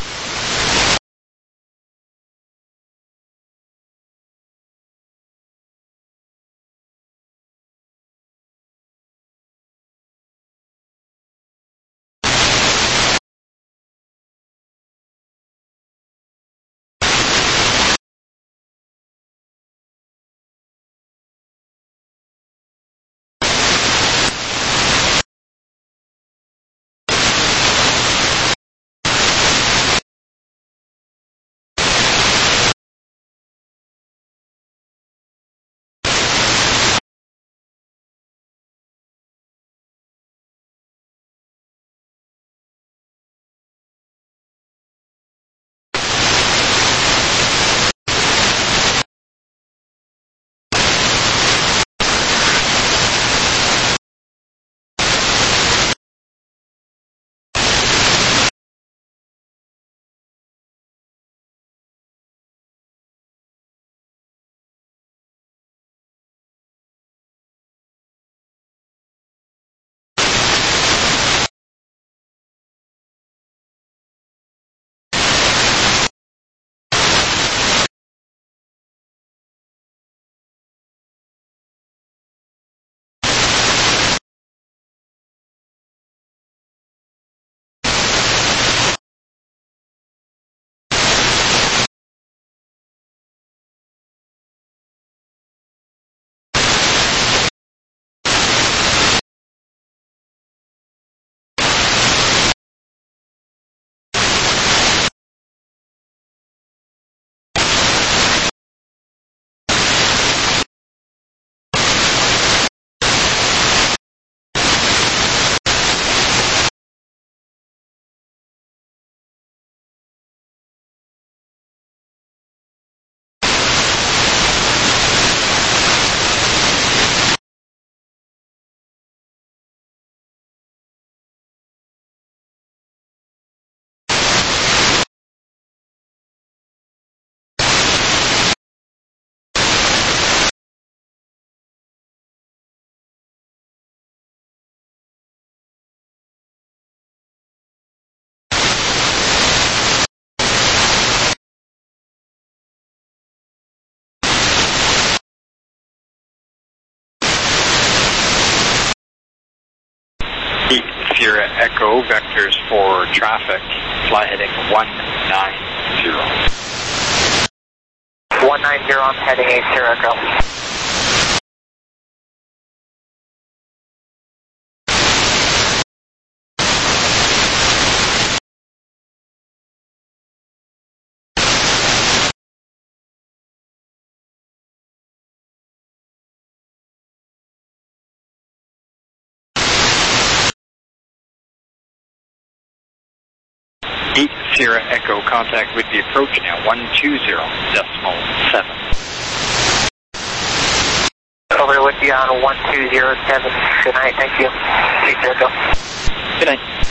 Sierra Echo, vectors for traffic, fly heading one nine zero. one nine zero, I'm heading eight Sierra Echo. eight Sierra Echo, contact with the approach now, one two zero decimal seven. Over with you on one two zero seven. Good night, thank you. eight Sierra Echo. Good night.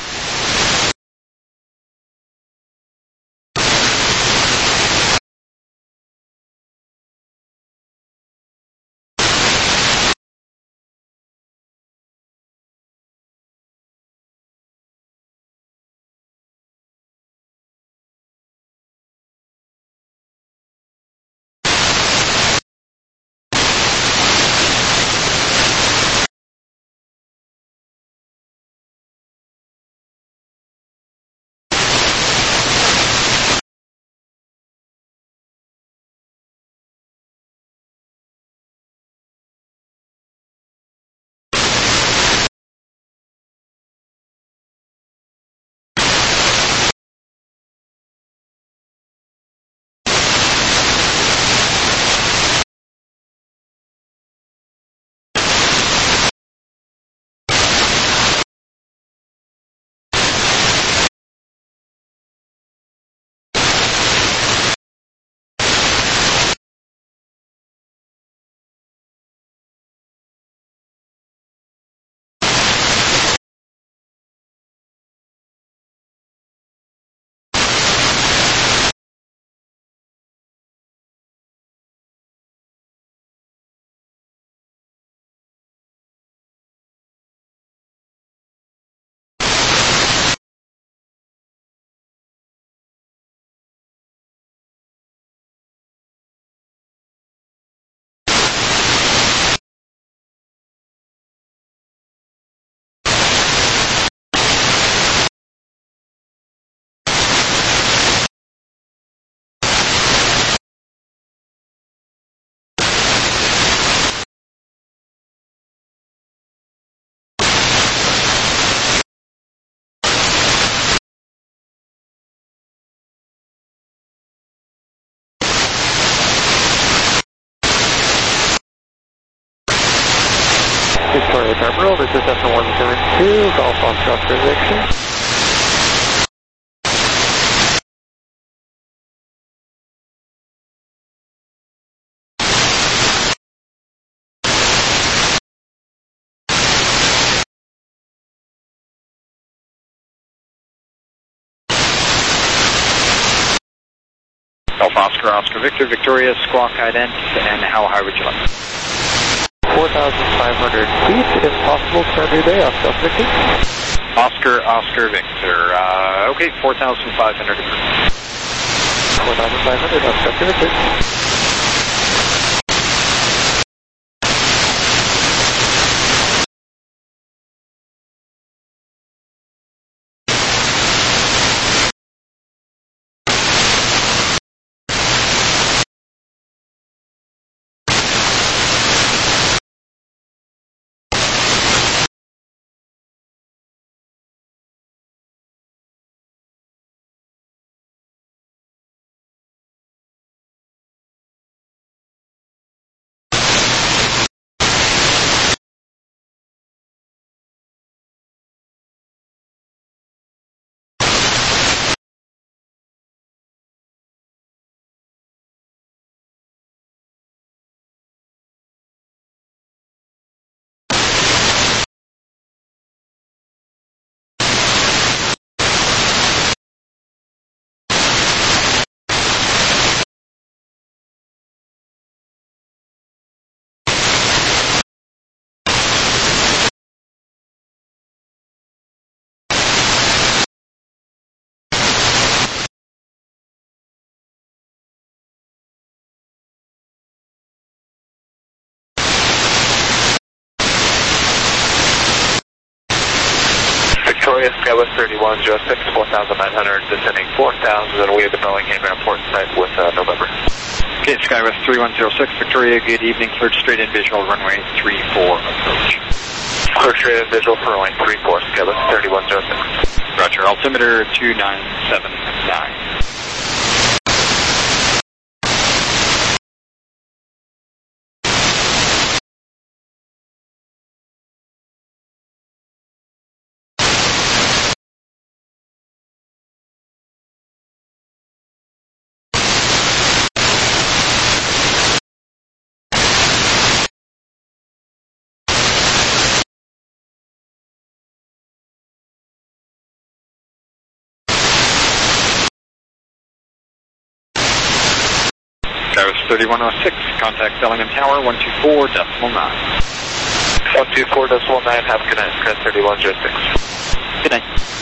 This is Cessna one seven two, Golf Oscar Oscar Victor. Golf Oscar Oscar Victor, Victoria, squawk ident, and how high would you like? four thousand five hundred feet, if possible, start your day off, South Victor. Oscar Oscar Victor, uh, okay, four thousand five hundred. four thousand five hundred, off South Victor. Victoria, Skywest thirty-one, Joe six, four thousand nine hundred, descending four thousand, and we have the Bellingham Airport site with uh, November. Okay, Skywest three one zero six, Victoria, good evening, cleared straight in visual, runway three four approach. Clear straight in visual for runway three four, Skywest thirty-one, Joe six. Roger, altimeter two nine seven nine. Skywest thirty-one oh six, contact Bellingham Tower, one two four decimal nine. one two four decimal nine, have a good night, Skywest thirty-one, Joe six. Good night.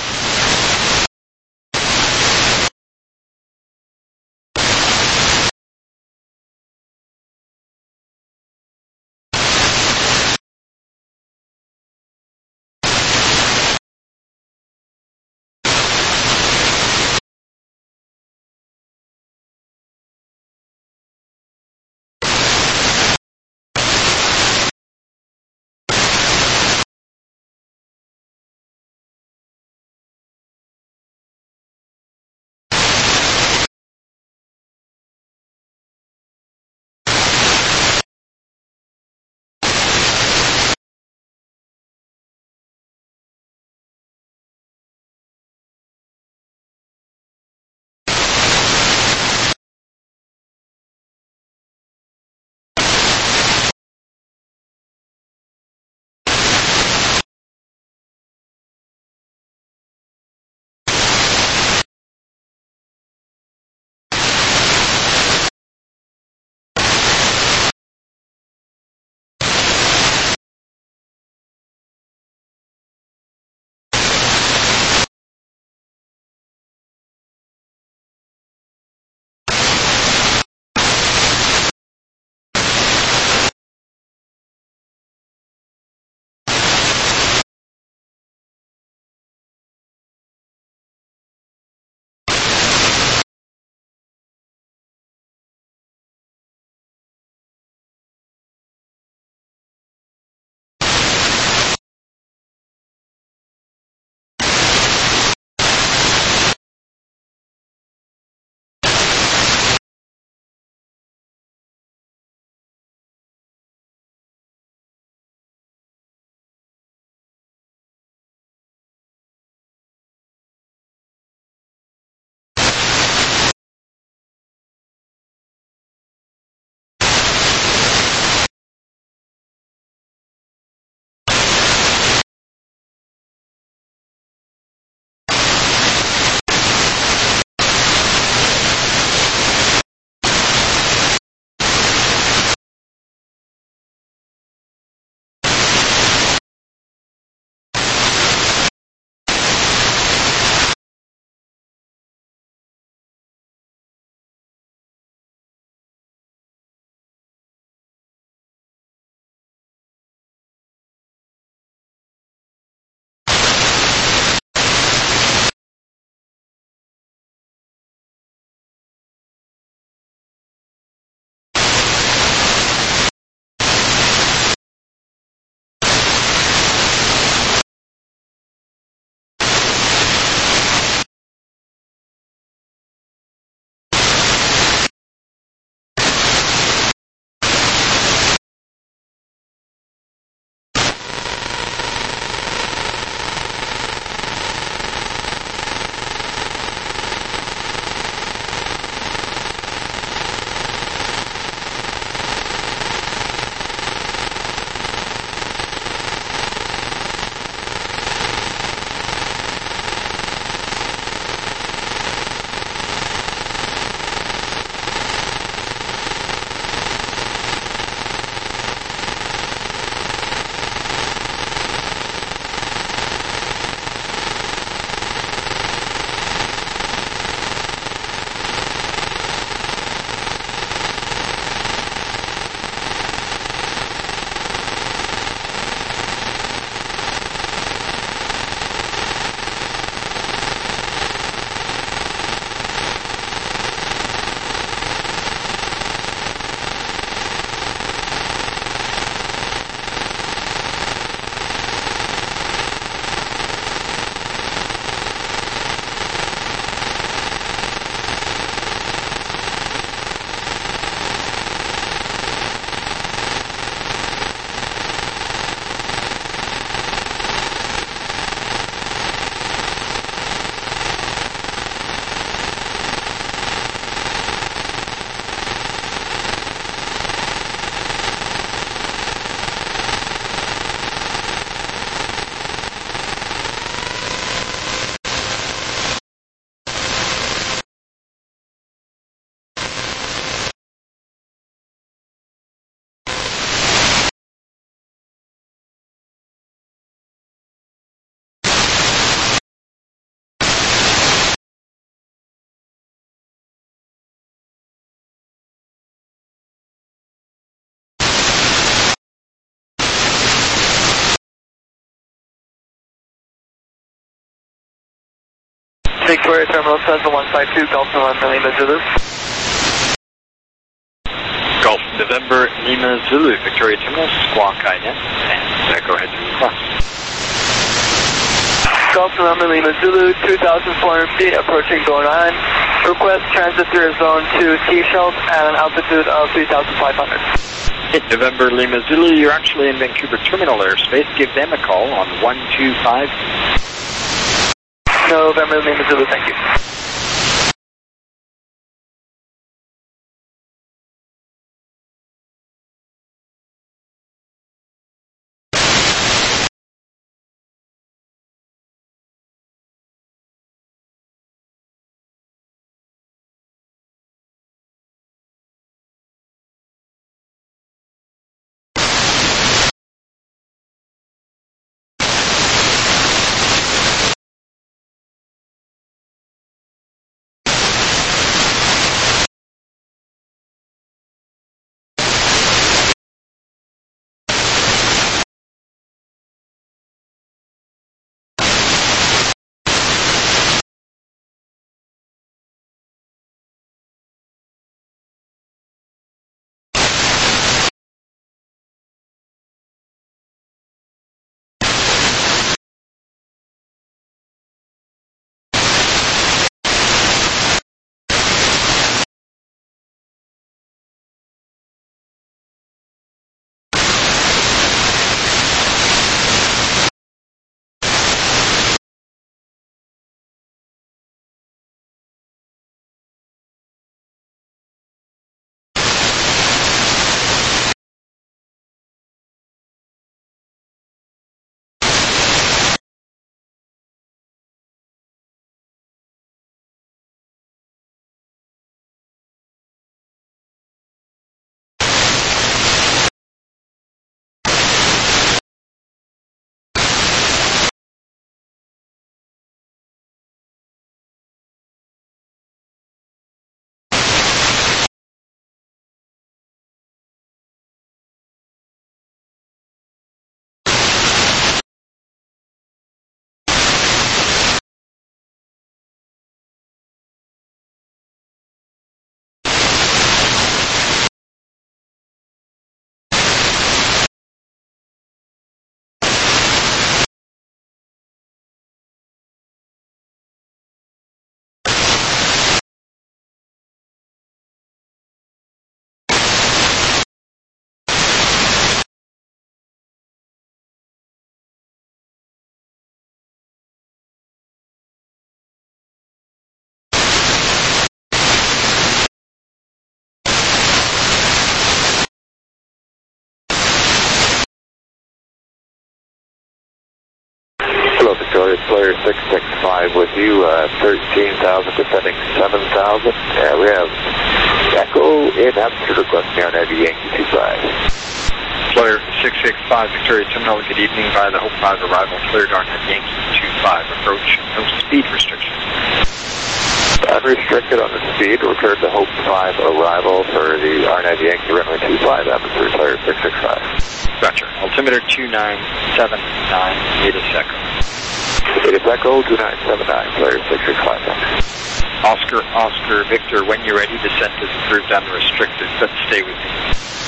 Victoria Terminal Cessna one five two, Golf November Lima Zulu. Golf November Lima Zulu, Victoria Terminal, squawk I N, and uh, go ahead and request. Golf November Lima Zulu, two thousand four hundred feet, approaching Gold Island. Request transit through zone two T-shelf at an altitude of three thousand five hundred. November Lima Zulu, you're actually in Vancouver Terminal airspace. Give them a call on one two five. November Lima Zulu, thank you. Victoria Player six six five with you, uh, thirteen thousand, descending seven thousand. Yeah, we have Echo in altitude request here on Eddie Yankee two five. Player six six five, Victoria Terminal, good evening via the Hope five arrival, cleared on Yankee two five, approach, no speed restrictions. Unrestricted on the speed, return to Hope five arrival for the R N A V Yankee runway two five, atmosphere Player six six five. Gotcha. Altimeter two nine seven nine, Atis Echo. Atis Echo, two nine seven nine, Player six six five. Oscar, Oscar, Victor, when you're ready, descent is approved unrestricted, but stay with me.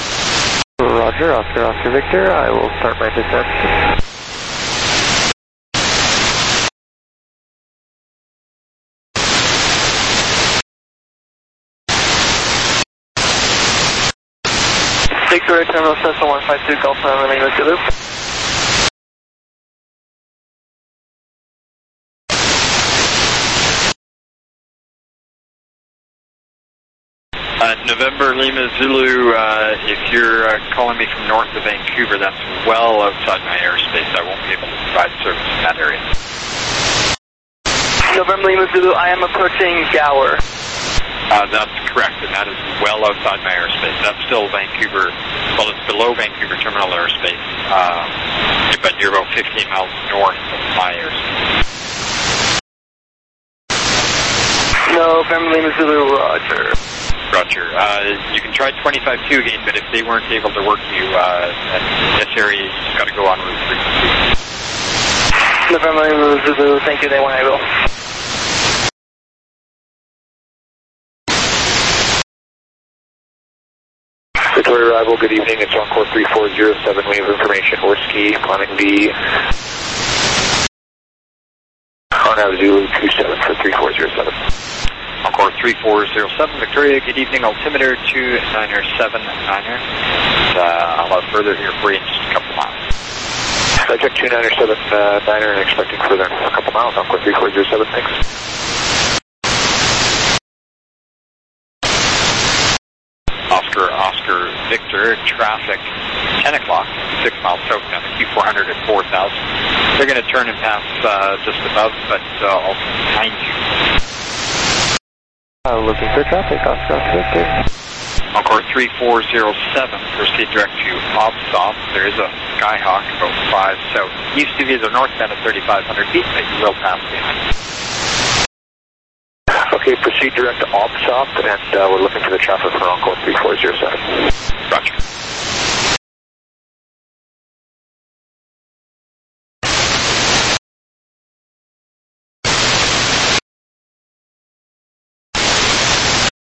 Roger, Oscar, Oscar, Victor, I will start my descent. Victoria Terminal Cessna one five two, Golf November Lima Zulu. Uh, November Lima Zulu, uh, if you're uh, calling me from north of Vancouver, that's well outside my airspace. I won't be able to provide service in that area. November Lima Zulu, I am approaching Gower. Uh, that's correct, and that is well outside my airspace. That's still Vancouver, well, it's below Vancouver Terminal airspace, uh, but you're about fifteen miles north of my airspace. November Lima Zulu, Roger. Roger. Uh, you can try twenty-five two again, but if they weren't able to work you uh, in this area, you just got to go on route three two. November Lima Zulu, thank you, they weren't able. Victoria arrival, good evening. It's Encore three four zero seven. We have information. Whiskey, planning B. On Nav Zulu two seven for three four zero seven. Encore three four zero seven, Victoria, good evening. Altimeter two niner seven niner. Uh, I'll have further here for you in just a couple miles. Subject two niner seven niner and expecting further in a couple miles. Encore three four zero seven, thanks. Oscar, Oscar, Victor, traffic, ten o'clock, six miles south down the Q four hundred at four thousand. They're going to turn and pass uh, just above, but uh, also behind you. Uh, looking for traffic, Oscar, Victor. Encore three four zero seven, proceed direct to Obstop. There is a Skyhawk about five south. East of you, the northbound at thirty-five hundred feet, but you will pass behind. Okay, proceed direct to Obstop, and uh, we're looking for the traffic for Encore three four zero seven. Roger.